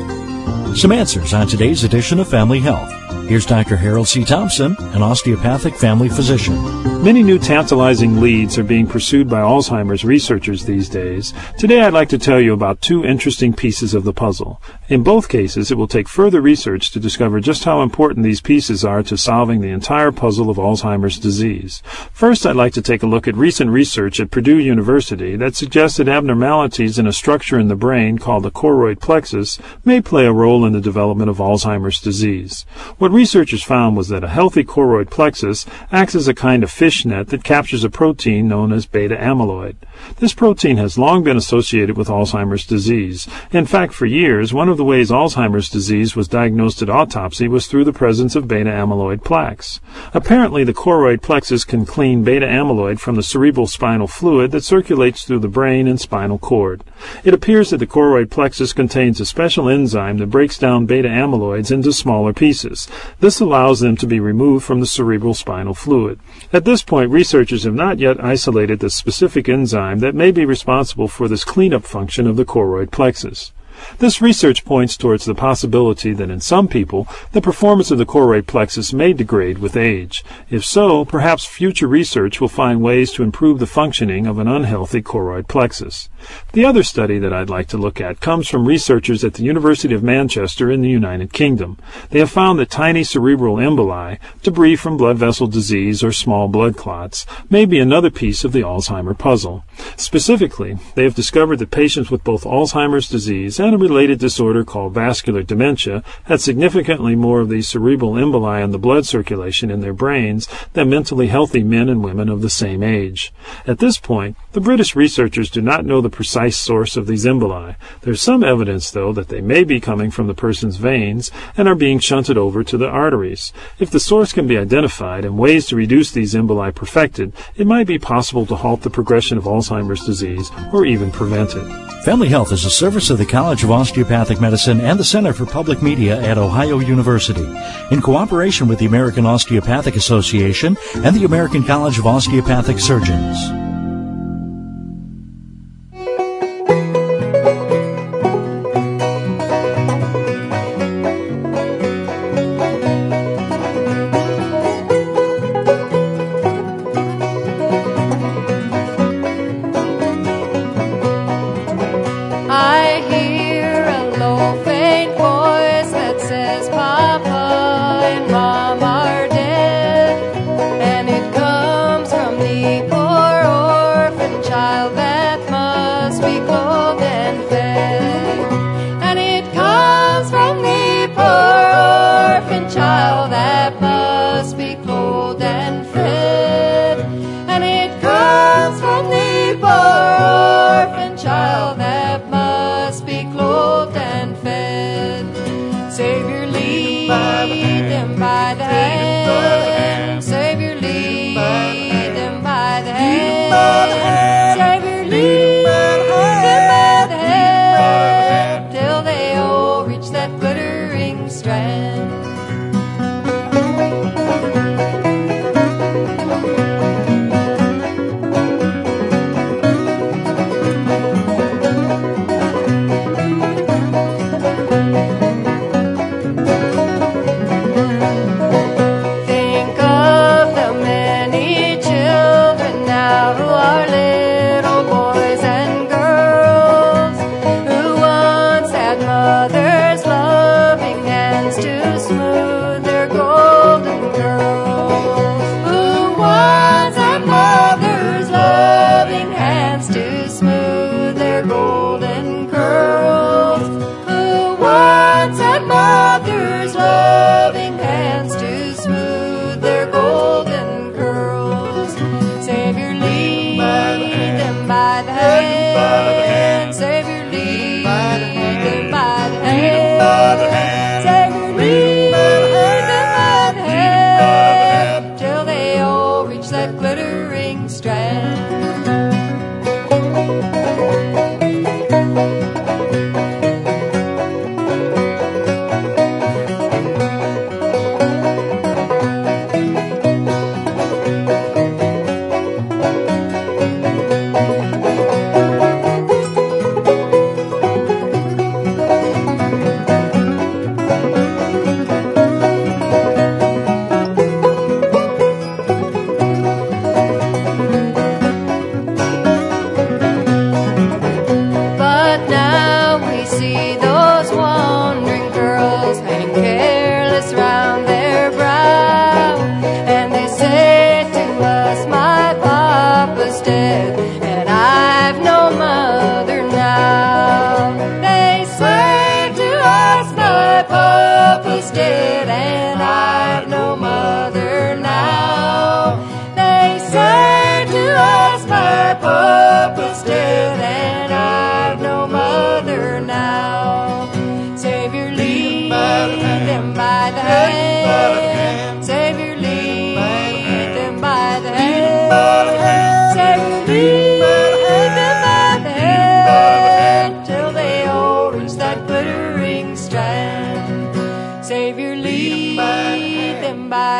Some answers on today's edition of Family Health. Here's Dr. Harold C. Thompson, an osteopathic family physician. Many new tantalizing leads are being pursued by Alzheimer's researchers these days. Today I'd like to tell you about two interesting pieces of the puzzle. In both cases, it will take further research to discover just how important these pieces are to solving the entire puzzle of Alzheimer's disease. First, I'd like to take a look at recent research at Purdue University that suggests that abnormalities in a structure in the brain called the choroid plexus may play a role in the development of Alzheimer's disease. What researchers found was that a healthy choroid plexus acts as a kind of fishnet that captures a protein known as beta amyloid. This protein has long been associated with Alzheimer's disease. In fact, for years, one of the ways Alzheimer's disease was diagnosed at autopsy was through the presence of beta amyloid plaques. Apparently, the choroid plexus can clean beta amyloid from the cerebral spinal fluid that circulates through the brain and spinal cord. It appears that the choroid plexus contains a special enzyme that breaks down beta amyloids into smaller pieces. This allows them to be removed from the cerebral spinal fluid. At this point, researchers have not yet isolated the specific enzyme that may be responsible for this cleanup function of the choroid plexus. This research points towards the possibility that in some people, the performance of the choroid plexus may degrade with age. If so, perhaps future research will find ways to improve the functioning of an unhealthy choroid plexus. The other study that I'd like to look at comes from researchers at the University of Manchester in the United Kingdom. They have found that tiny cerebral emboli, debris from blood vessel disease or small blood clots, may be another piece of the Alzheimer puzzle. Specifically, they have discovered that patients with both Alzheimer's disease and a related disorder called vascular dementia had significantly more of these cerebral emboli in the blood circulation in their brains than mentally healthy men and women of the same age. At this point, the British researchers do not know the precise source of these emboli. There's some evidence, though, that they may be coming from the person's veins and are being shunted over to the arteries. If the source can be identified and ways to reduce these emboli perfected, it might be possible to halt the progression of Alzheimer's disease or even prevent it. Family Health is a service of the College of Osteopathic Medicine and the Center for Public Media at Ohio University, in cooperation with the American Osteopathic Association and the American College of Osteopathic Surgeons. Mom are dead, and it comes from the poor old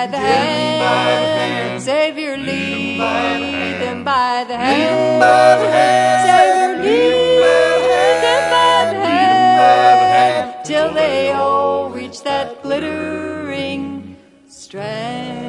the hand. Savior, lead them by the hand. Savior, lead them by the hand. Till they all reach that glittering strand.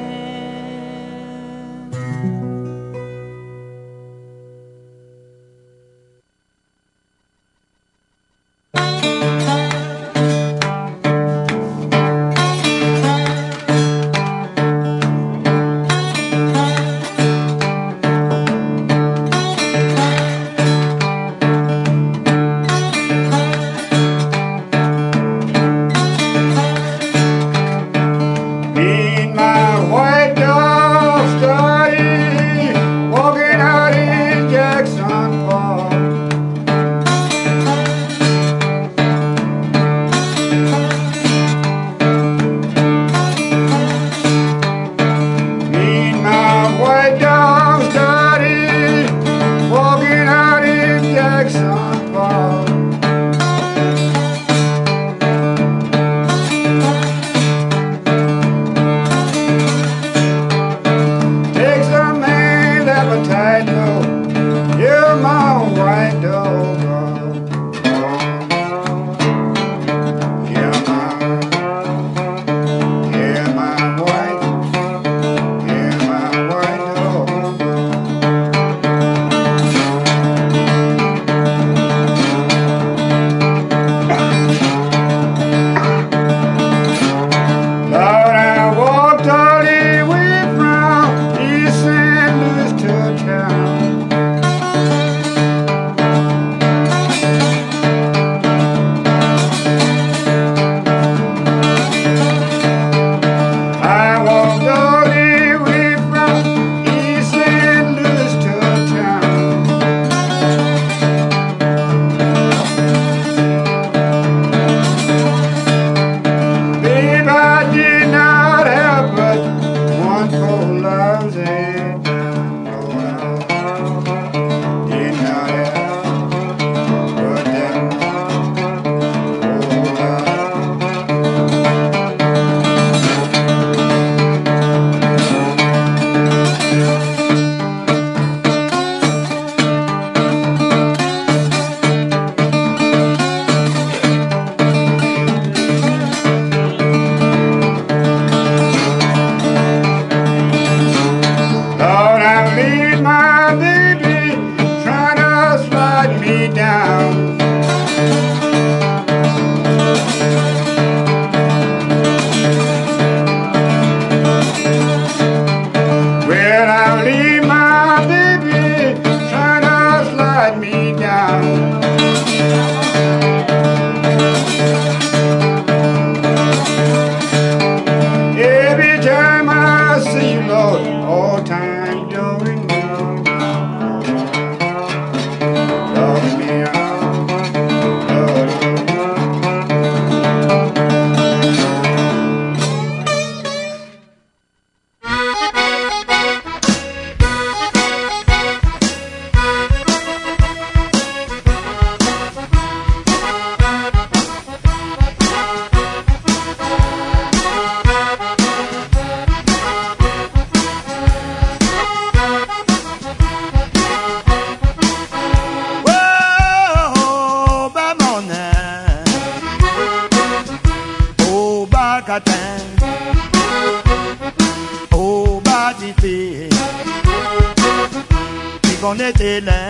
qu'on était là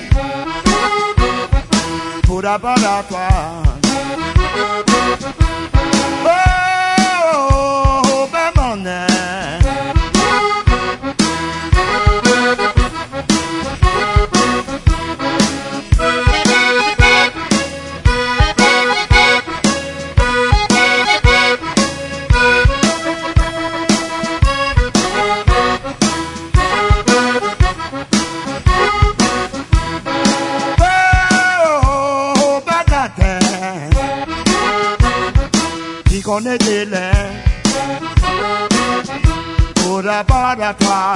pour apprendre à toi. Oh, ben mon âme. Qu'on était là pour apprendre à toi.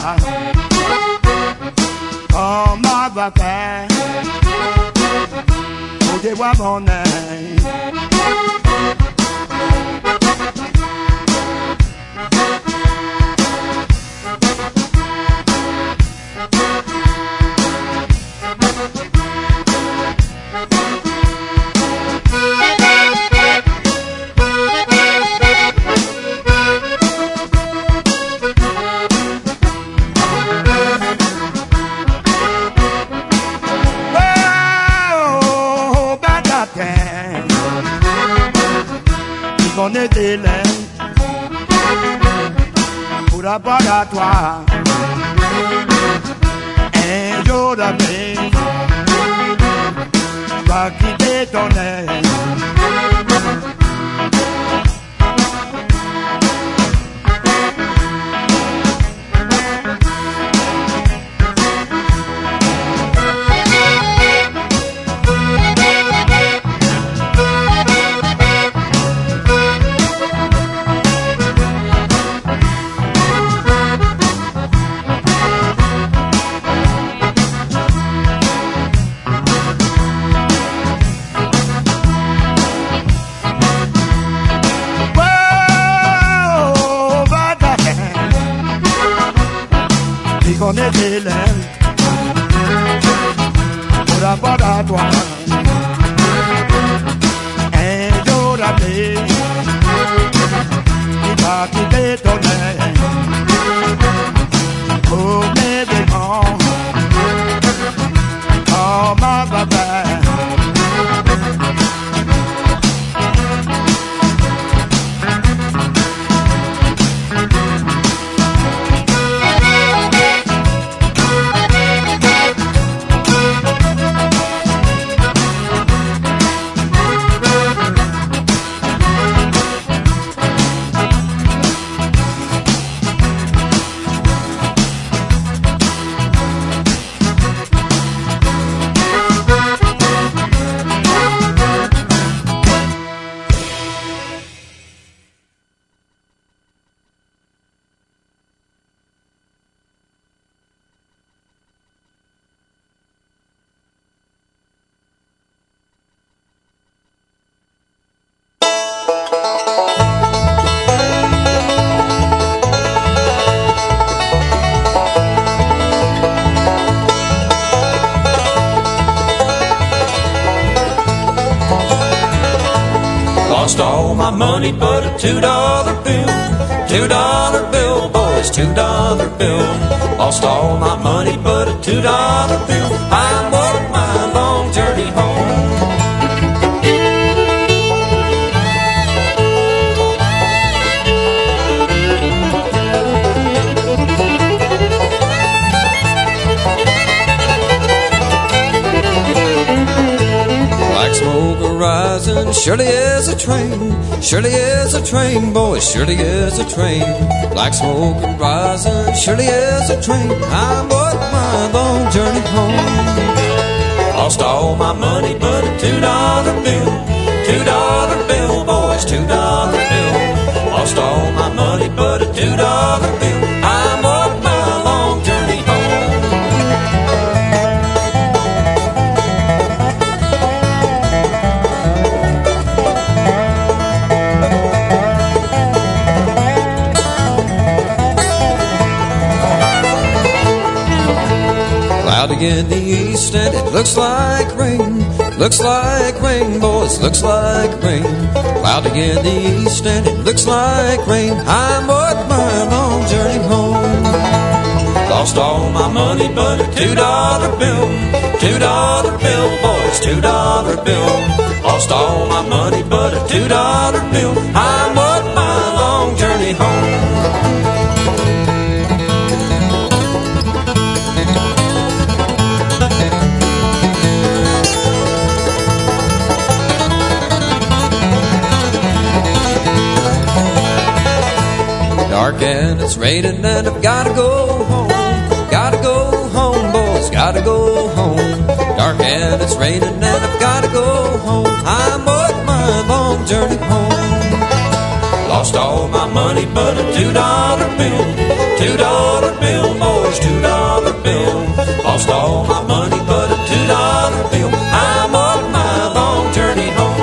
Oh ma vaca, pour te voir mon œil. connais tes lèvres pour avoir à toi un jour d'après, je dois quitter ton air. Connais tes lèvres pour avoir à toi un jour d'après, tu vas quitter ton air pour mes démons, oh ma papa. Lost all my money but a $2 bill. $2 bill, boys, $2 bill. Lost all my money but a $2 bill. I'm on my long journey home. Black smoke rising, surely is a train. Surely is a train, boys, surely is a train. Black smoke rising, surely is a train. I'm on my long journey home. Lost all my money but a $2 bill. $2 bill, boys, $2 bill. Lost all my money but a $2 bill. I'm on my long journey home. Cloudy in the east and it looks like rain. Looks like rain, boys, looks like rain. Cloudy in the east and it looks like rain. I'm on my long journey home. Lost all my money but a $2 bill. $2 bill, boys, $2 bill. Lost all my money but a $2 bill. I'm on my long journey home. Dark and it's raining and I've gotta go home. Gotta go home, boys, gotta go home. Dark and it's raining and I've gotta go home. I'm on my long journey home. Lost all my money but a $2 bill. $2 bill, boys, $2 bill. Lost all my money but a $2 bill. I'm on my long journey home.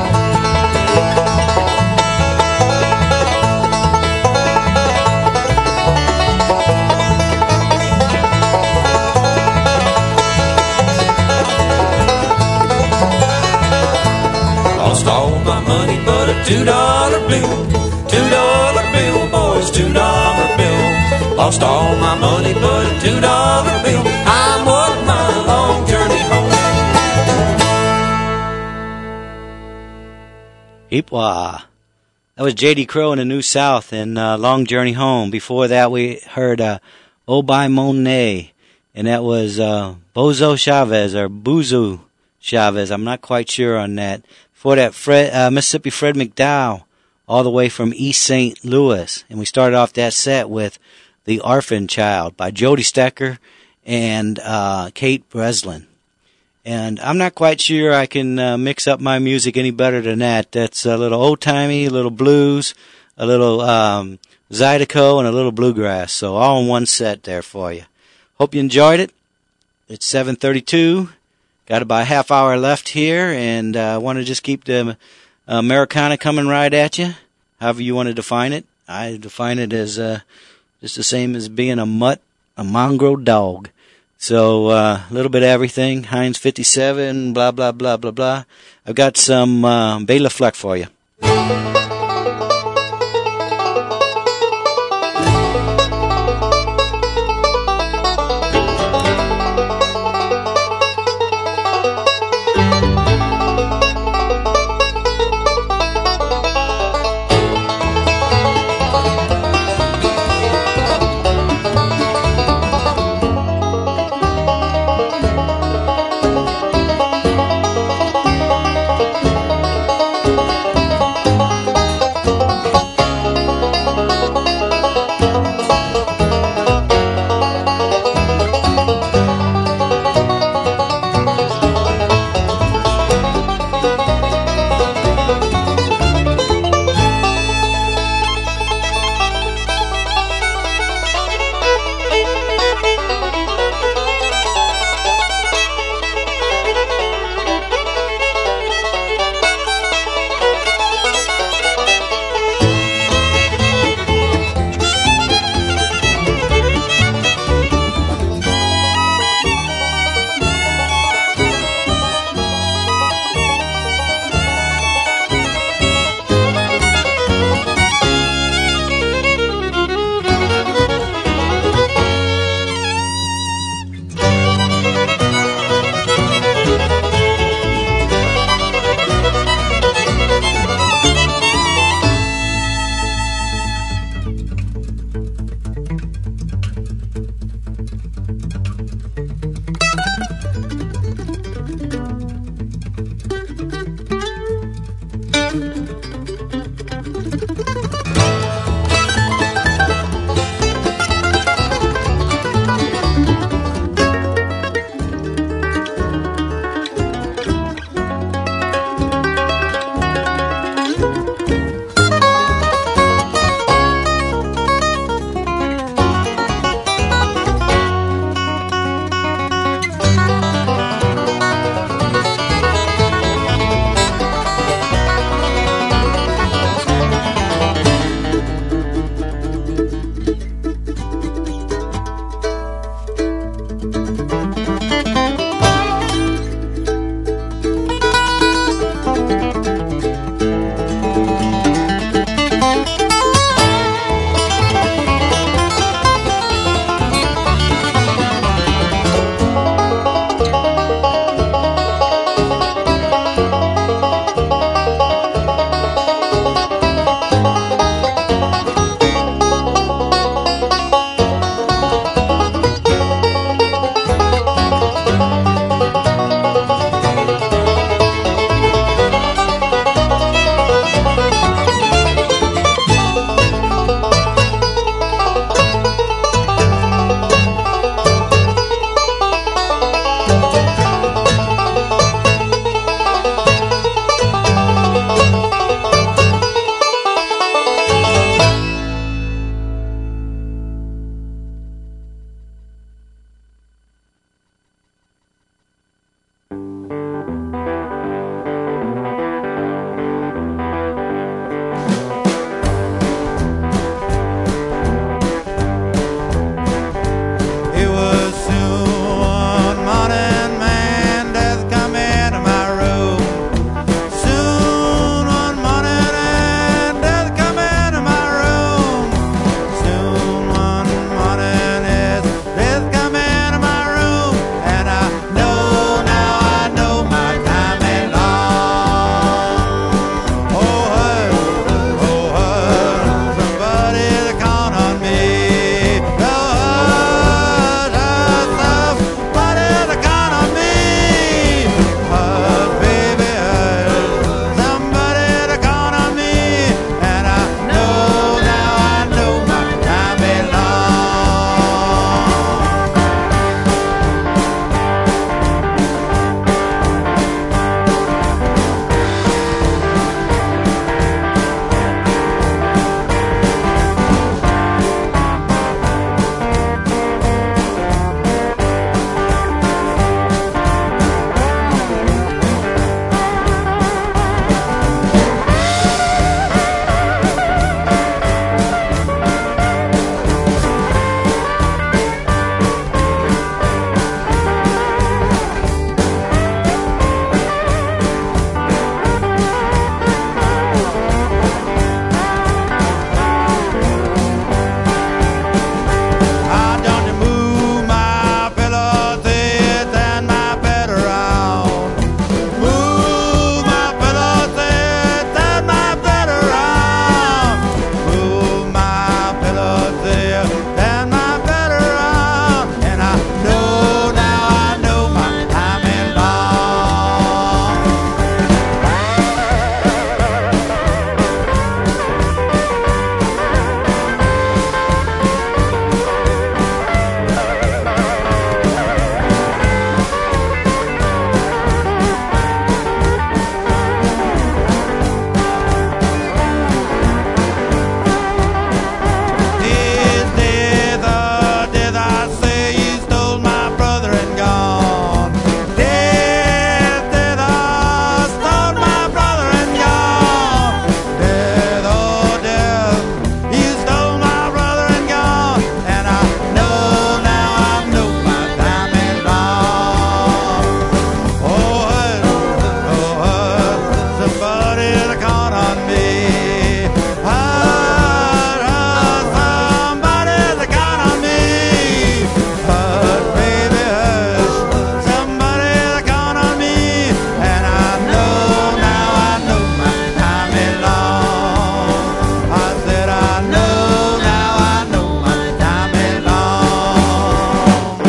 Lost all my money but a $2 bill. $2 bill, boys, $2 bill. Lost all my money but a $2 bill. I'm on my long journey home. Ipwa. That was J.D. Crowe in the New South and Long Journey Home. Before that, we heard Oh By Monet, and that was Bozo Chavez or Buzu Chavez. I'm not quite sure on that. Before that, Mississippi Fred McDowell, all the way from East St. Louis. And we started off that set with The Orphan Child by Jody Stecker and Kate Breslin. And I'm not quite sure I can mix up my music any better than that. That's a little old-timey, a little blues, a little Zydeco, and a little bluegrass. So all in one set there for you. Hope you enjoyed it. It's 7:32. Got about a half hour left here, and I want to just keep the Americana coming right at you, however you want to define it. I define it as just the same as being a mutt, a mongrel dog. So a little bit of everything. Heinz 57, blah, blah, blah, blah, blah. I've got some Bela Fleck for you. me. Somebody's count on me. Hush, baby, hush. Somebody's count on me. And I know now, I know my time is long. I said I know now, I know my time is long.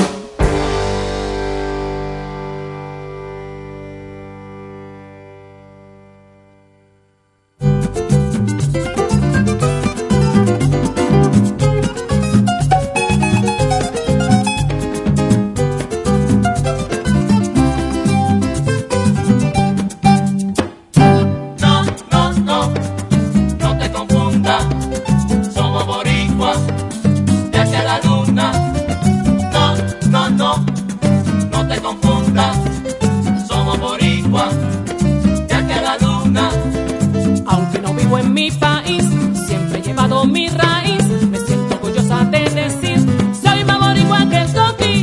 No, no, no, no te confundas, somos boricuas, de hacia la luna. No, no, no, no te confundas, somos boricuas, de hacia la luna. Aunque no vivo en mi país, siempre he llevado mi raíz. Me siento orgullosa de decir, soy más boricua que el coqui.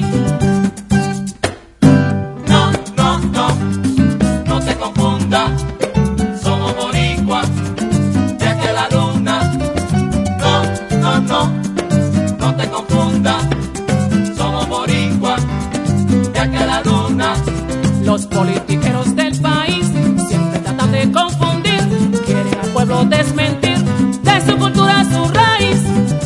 No, no, no, no te confundas, somos boricuas, de hacia la luna. No, no, no, no te confundas, somos boricuas, de hacia la luna. Los politiqueros del país siempre tratan de confundir, quieren al pueblo desmentir de su cultura, su raíz.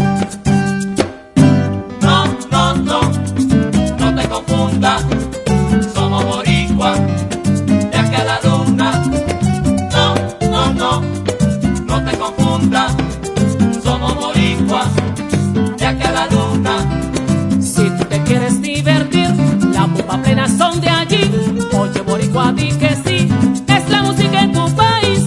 No, no, no, no te confundas, somos boricuas, de aquí a la luna. No, no, no, no te confundas, somos boricuas, de aquí a la luna. Si tú te quieres divertir, la bomba plena son de allí. Oye, boricua, di que sí, es la música en tu país.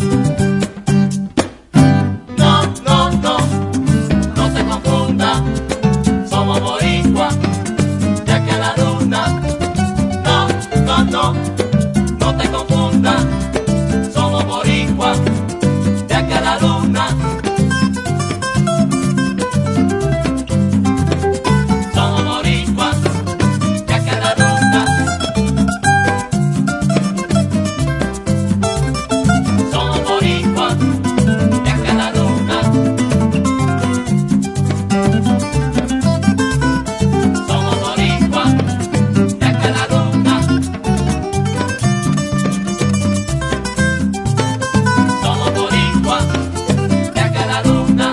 No, no, no, no te confundas, somos boricuas, de aquí a la luna. No, no, no, no te confundas, somos boricuas, de aquí a la luna. Somos boricuas, de aquí a la luna. Somos boricuas, de aquí a la luna. Somos boricuas, de aquí a la luna. Somos boricuas, de aquí a la luna.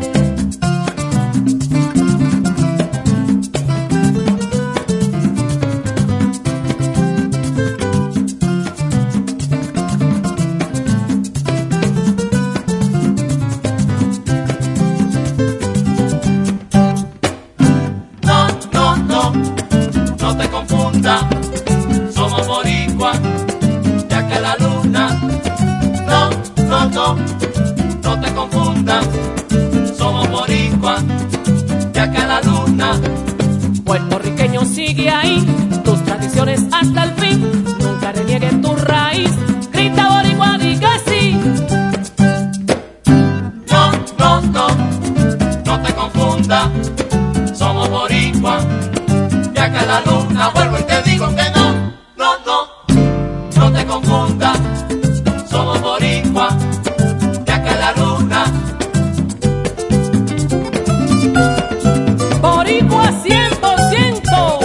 No, no, no, no te confundas, somos boricuas, de aquí a la luna. No, no, no, no te confundas, somos boricuas, de aquí a la luna. Puertorriqueño sigue ahí, tus tradiciones hasta el fin. Nunca reniegues tu raíz, grita boricua, di que sí. No, no, no, no te confundas, somos boricuas, de aquí a la luna. Vuelvo y te digo que no, no, no, no te confundas, somos boricuas, de aquí a la luna. Boricua 100%.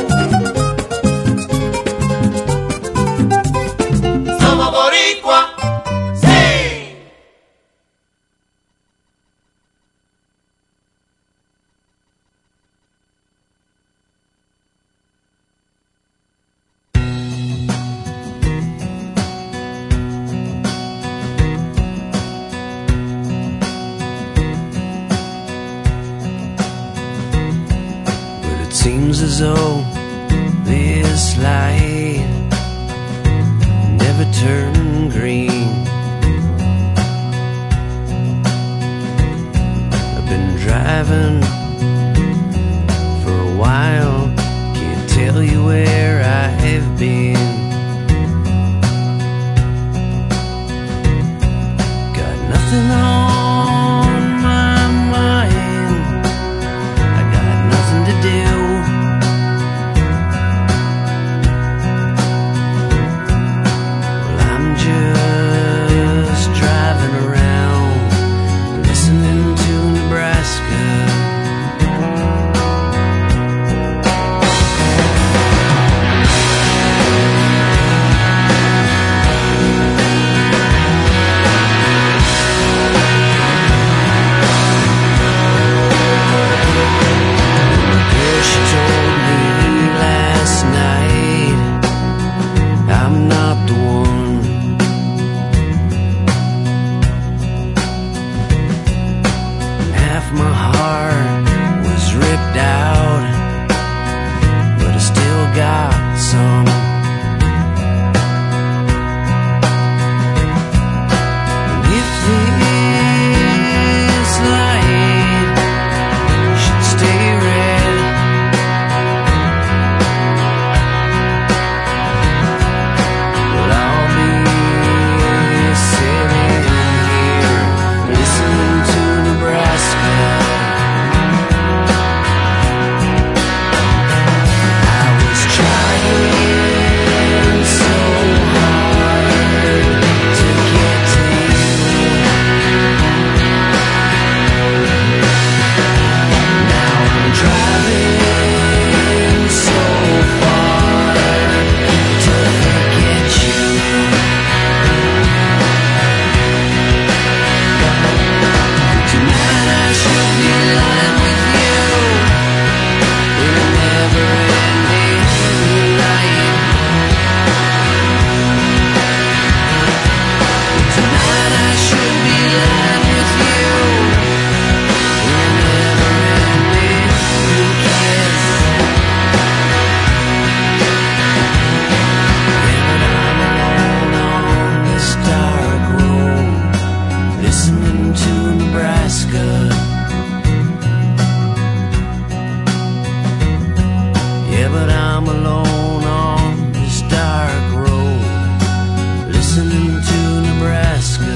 Somos boricuas, sí. It seems as though this light never turned green. I've been driving for a while, can't tell you where I have been. Got nothing on my mind, I got nothing to do. Well, I'm just driving around, half my heart was ripped out, but I still got some. And if this light should stay red, well, I'll be sitting here listening to Nebraska. I was trying so hard to get to you. Now I'm driving so far to forget you. Tonight I should be lying with you in a never-ending night. Tonight I should be lying with you in a never-ending kiss. Yeah, but I'm alone on this dark road, listening to Nebraska. Yeah, but I'm alone on this dark road, listening to Nebraska.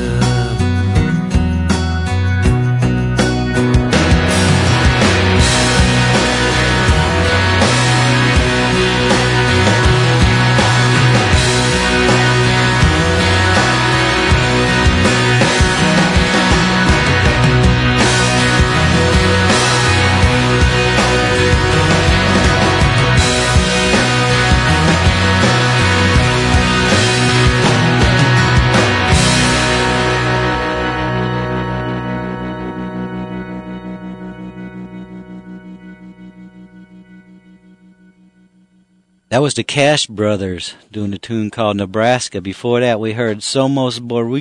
That was the Cash Brothers doing a tune called Nebraska. Before that, we heard Somos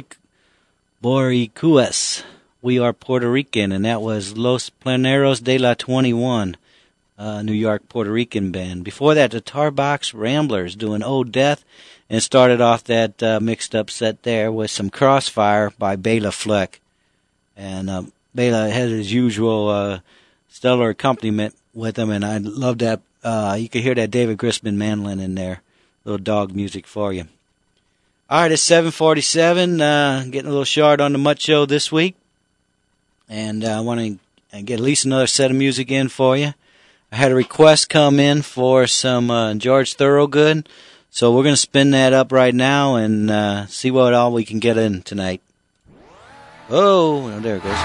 Boricuas, We Are Puerto Rican, and that was Los Planeros de la 21, New York Puerto Rican band. Before that, the Tarbox Ramblers doing Old Death, and started off that mixed up set there with some Crossfire by Bela Fleck. And Bela had his usual stellar accompaniment with him, and I love that. You could hear that David Grisman mandolin in there. Little dog music for you. All right, it's 7:47. Getting a little short on the Mutt Show this week. And I want to get at least another set of music in for you. I had a request come in for some George Thorogood. So we're going to spin that up right now and see what all we can get in tonight. Oh, there it goes.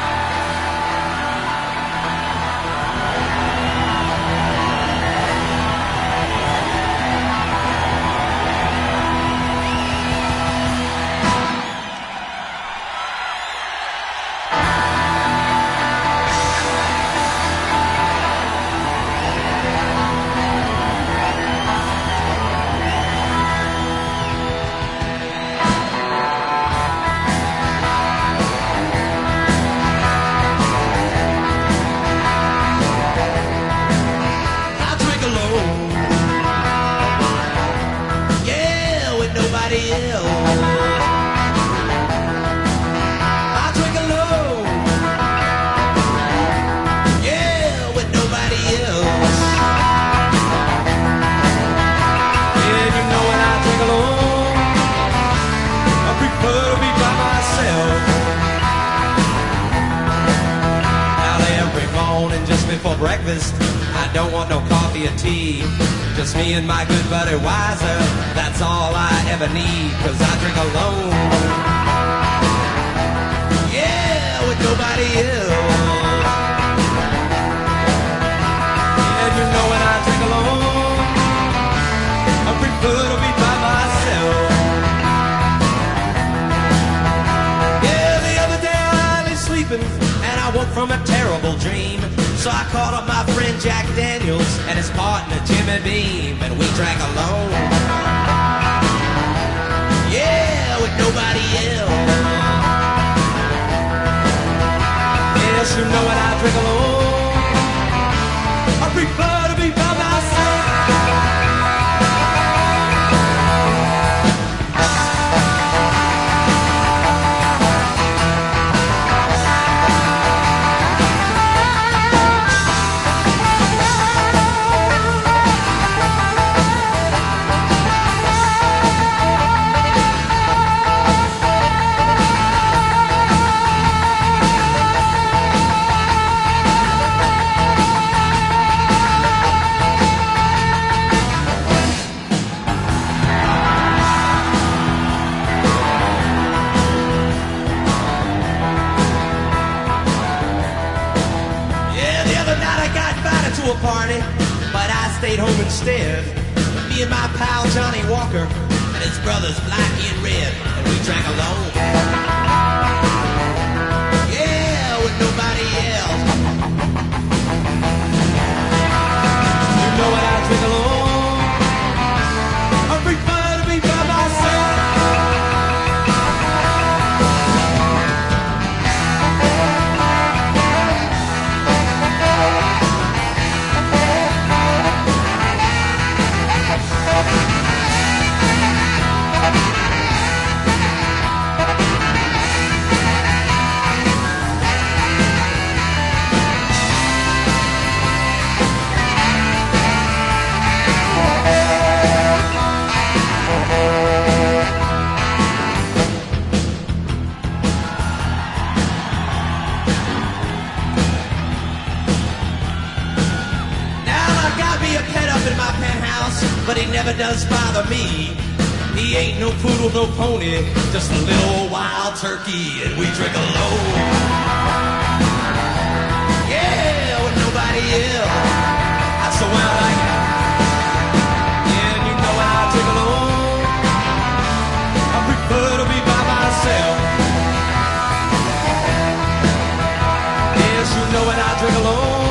I don't want no coffee or tea. Just me and my good buddy Wiser. That's all I ever need, 'cause I drink alone. Yeah, with nobody else. And you know when I drink alone, I prefer to be by myself. Yeah, the other day I lay sleeping and I woke from a terrible dream. So I called up my friend Jack Daniels and his partner Jimmy Beam, and we drank alone. Yeah, with nobody else. Yes, you know when I drink alone, I prefer to be by myself. A party, but I stayed home instead. Me and my pal Johnny Walker and his brothers Blackie and Red, and we drank alone. Yeah, with nobody else. You know what I drink alone, I prefer to be by myself. But he never does bother me. He ain't no poodle, no pony, just a little old wild turkey, and we drink alone. Yeah, with nobody else. That's the way I like it. Yeah, and you know when I drink alone, I prefer to be by myself. Yes, you know when I drink alone,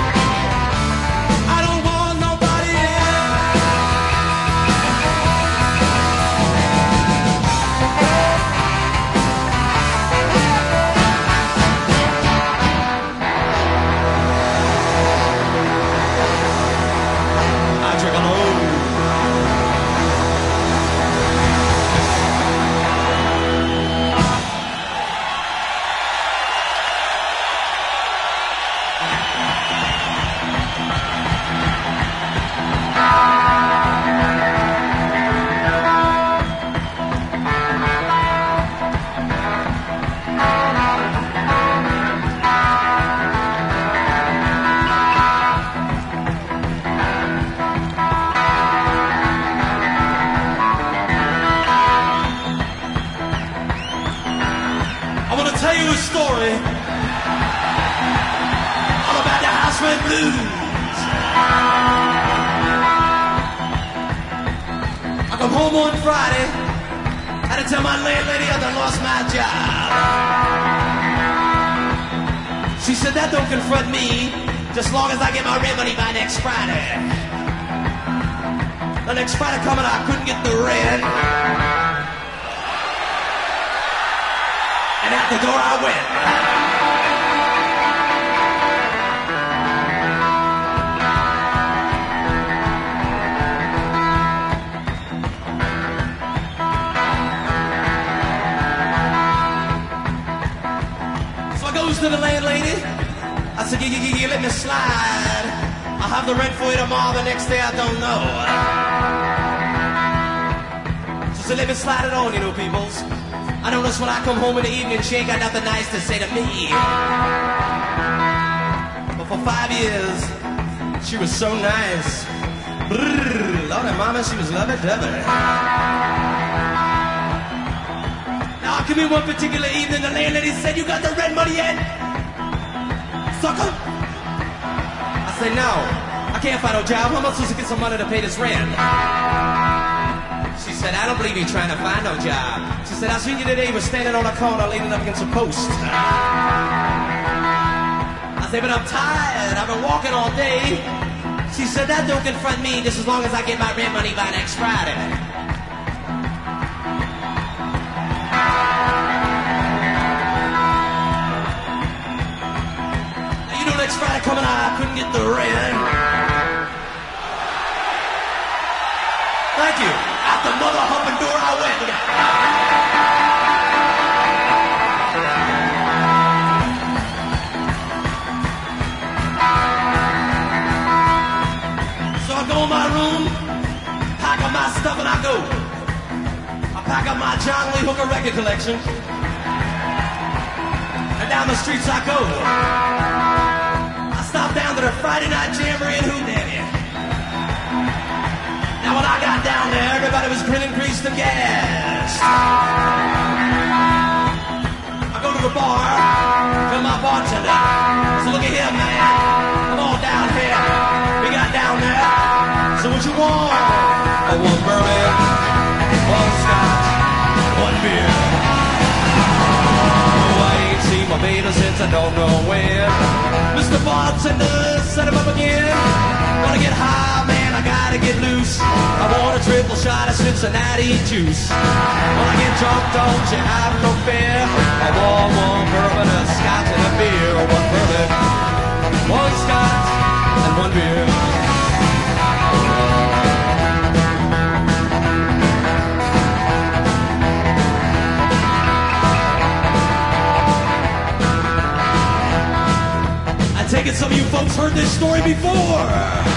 to the landlady. I said, you let me slide. I'll have the rent for you tomorrow, the next day I don't know. She said, let me slide it on, you know, peoples. I notice when I come home in the evening, she ain't got nothing nice to say to me. But for 5 years, she was so nice. Brrr, Lord and mama, she was lovey-dovey. Now, I come in one particular evening, the landlady said, you got the rent money yet? Sucker? I said, no, I can't find no job. How am I supposed to get some money to pay this rent? She said, I don't believe you trying to find no job. She said, I seen you today, you were standing on a corner leaning up against a post. I said, but I'm tired, I've been walking all day. She said, that don't confront me just as long as I get my rent money by next Friday. next Friday coming, I couldn't get the rent. Thank you. Out the mother humping door I went. Look at So I go in my room, pack up my stuff, and I go. I pack up my John Lee Hooker record collection, and down the streets I go. I stop down to the Friday Night Jamboree in Hootenanny. Now when I got down there, everybody was grinning, greased, and gassed. I go to the bar, tell my bartender, I said, look at here, man, come on down here. We got down there, so what you want? I want bourbon, one scotch, one beer. Oh, I ain't seen my baby since I don't know when. Mr. Bartender, set him up again. Wanna get high, man, I gotta get loose. I want a triple shot of Cincinnati juice. When I get drunk, don't you have no fear. I want one bourbon, a scotch, and a beer. One bourbon, one scotch, and one beer. I take it some of you folks heard this story before.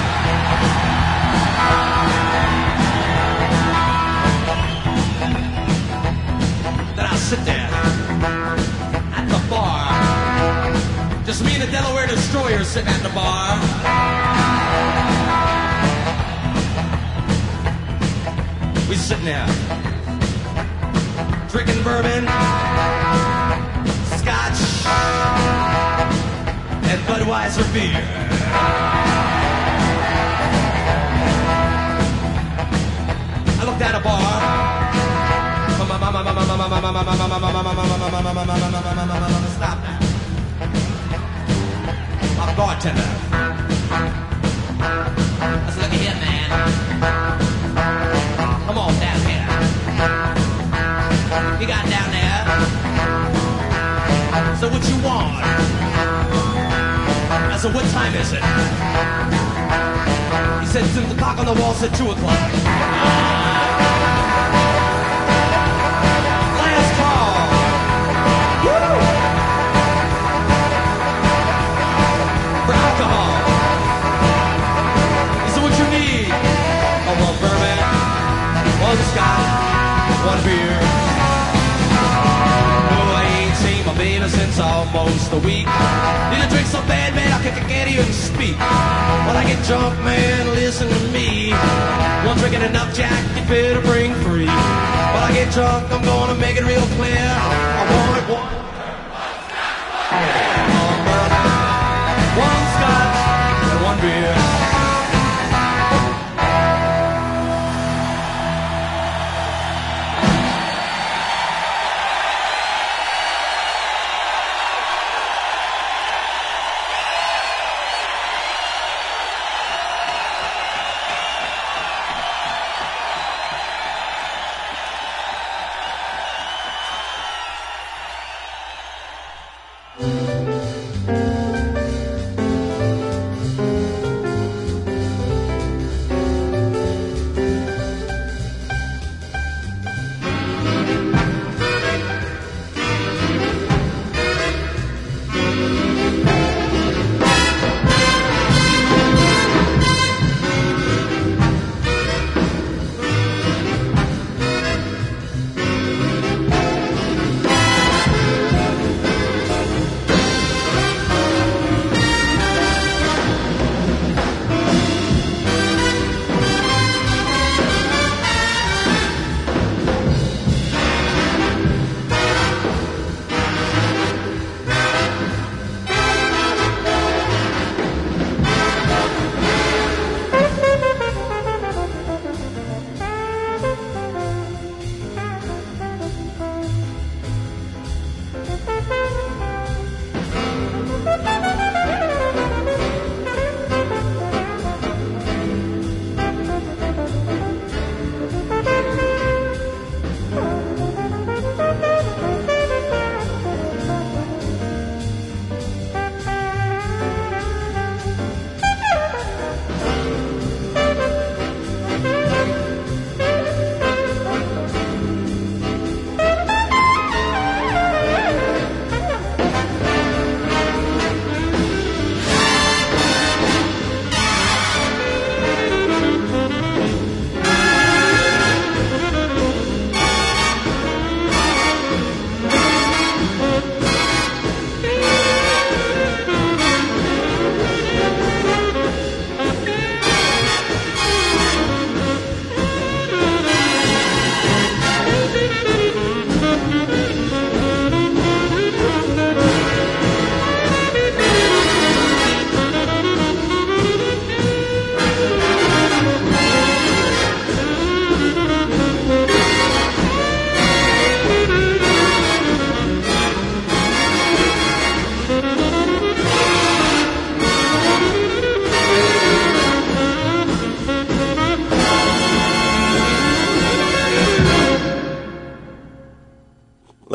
Then I sit there at the bar. Just me and the Delaware Destroyer sitting at the bar. We sitting there drinking bourbon, scotch, and Budweiser beer. I looked at a bar. Stop that. My bartender. I said, look at here, man. Come on down here. You got down there. So what you want? I said, what time is it? He said, since the clock on the wall said 2 o'clock. Last call. Woo! For alcohol. He said, what you need? I want bourbon, one scotch, one beer. Baby, since almost a week. Need to drink so bad, man, I can't even speak. When I get drunk, man, listen to me. One drinking enough, Jack, you better bring 3. When I get drunk, I'm gonna make it real clear. I want one bourbon, one scotch, and one beer.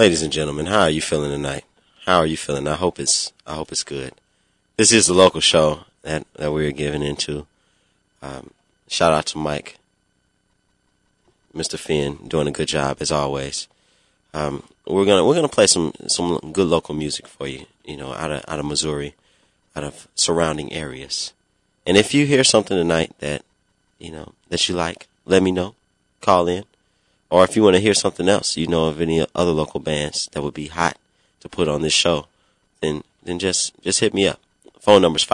Ladies and gentlemen, how are you feeling tonight? How are you feeling? I hope it's good. This is the local show that we're giving into. Shout out to Mike, Mr. Finn, doing a good job as always. We're gonna play some good local music for you, out of Missouri, out of surrounding areas. And if you hear something tonight that you like, let me know. Call in. Or if you want to hear something else, of any other local bands that would be hot to put on this show, then just hit me up. Phone number's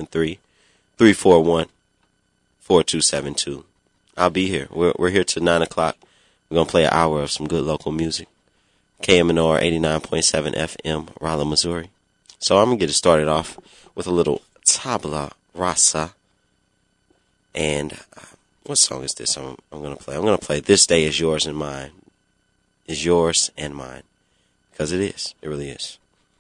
573-341-4272. I'll be here. We're here till 9 o'clock. We're going to play an hour of some good local music. KMNR 89.7 FM, Rolla, Missouri. So I'm going to get it started off with a little Tabla Rasa. And what song is this I'm going to play? I'm going to play This Day Is Yours and Mine. Is yours and mine. Because it is. It really is.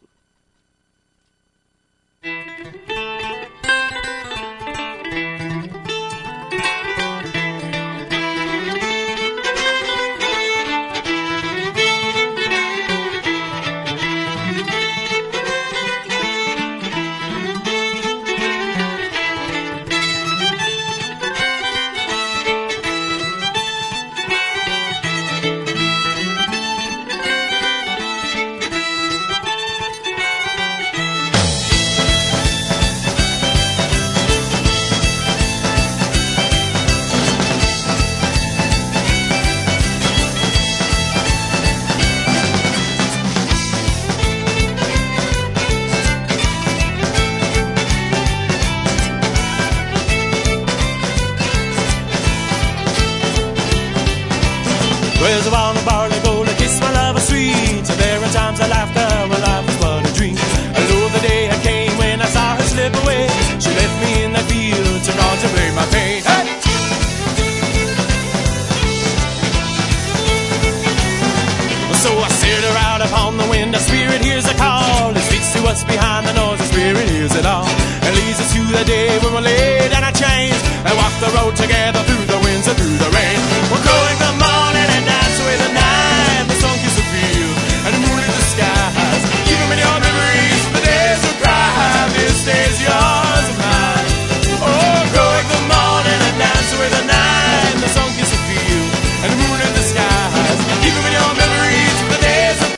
Where's upon the barley bowl, I kiss my lover sweet. So there are times I laughed when life was but a dream. I know the day I came when I saw her slip away. She left me in that field to contemplate my pain. Hey! So I stared her out upon the wind. The spirit hears a call. It speaks to us behind the noise. The spirit hears it all and leads us to the day when we're laid in our chains and walk the road together.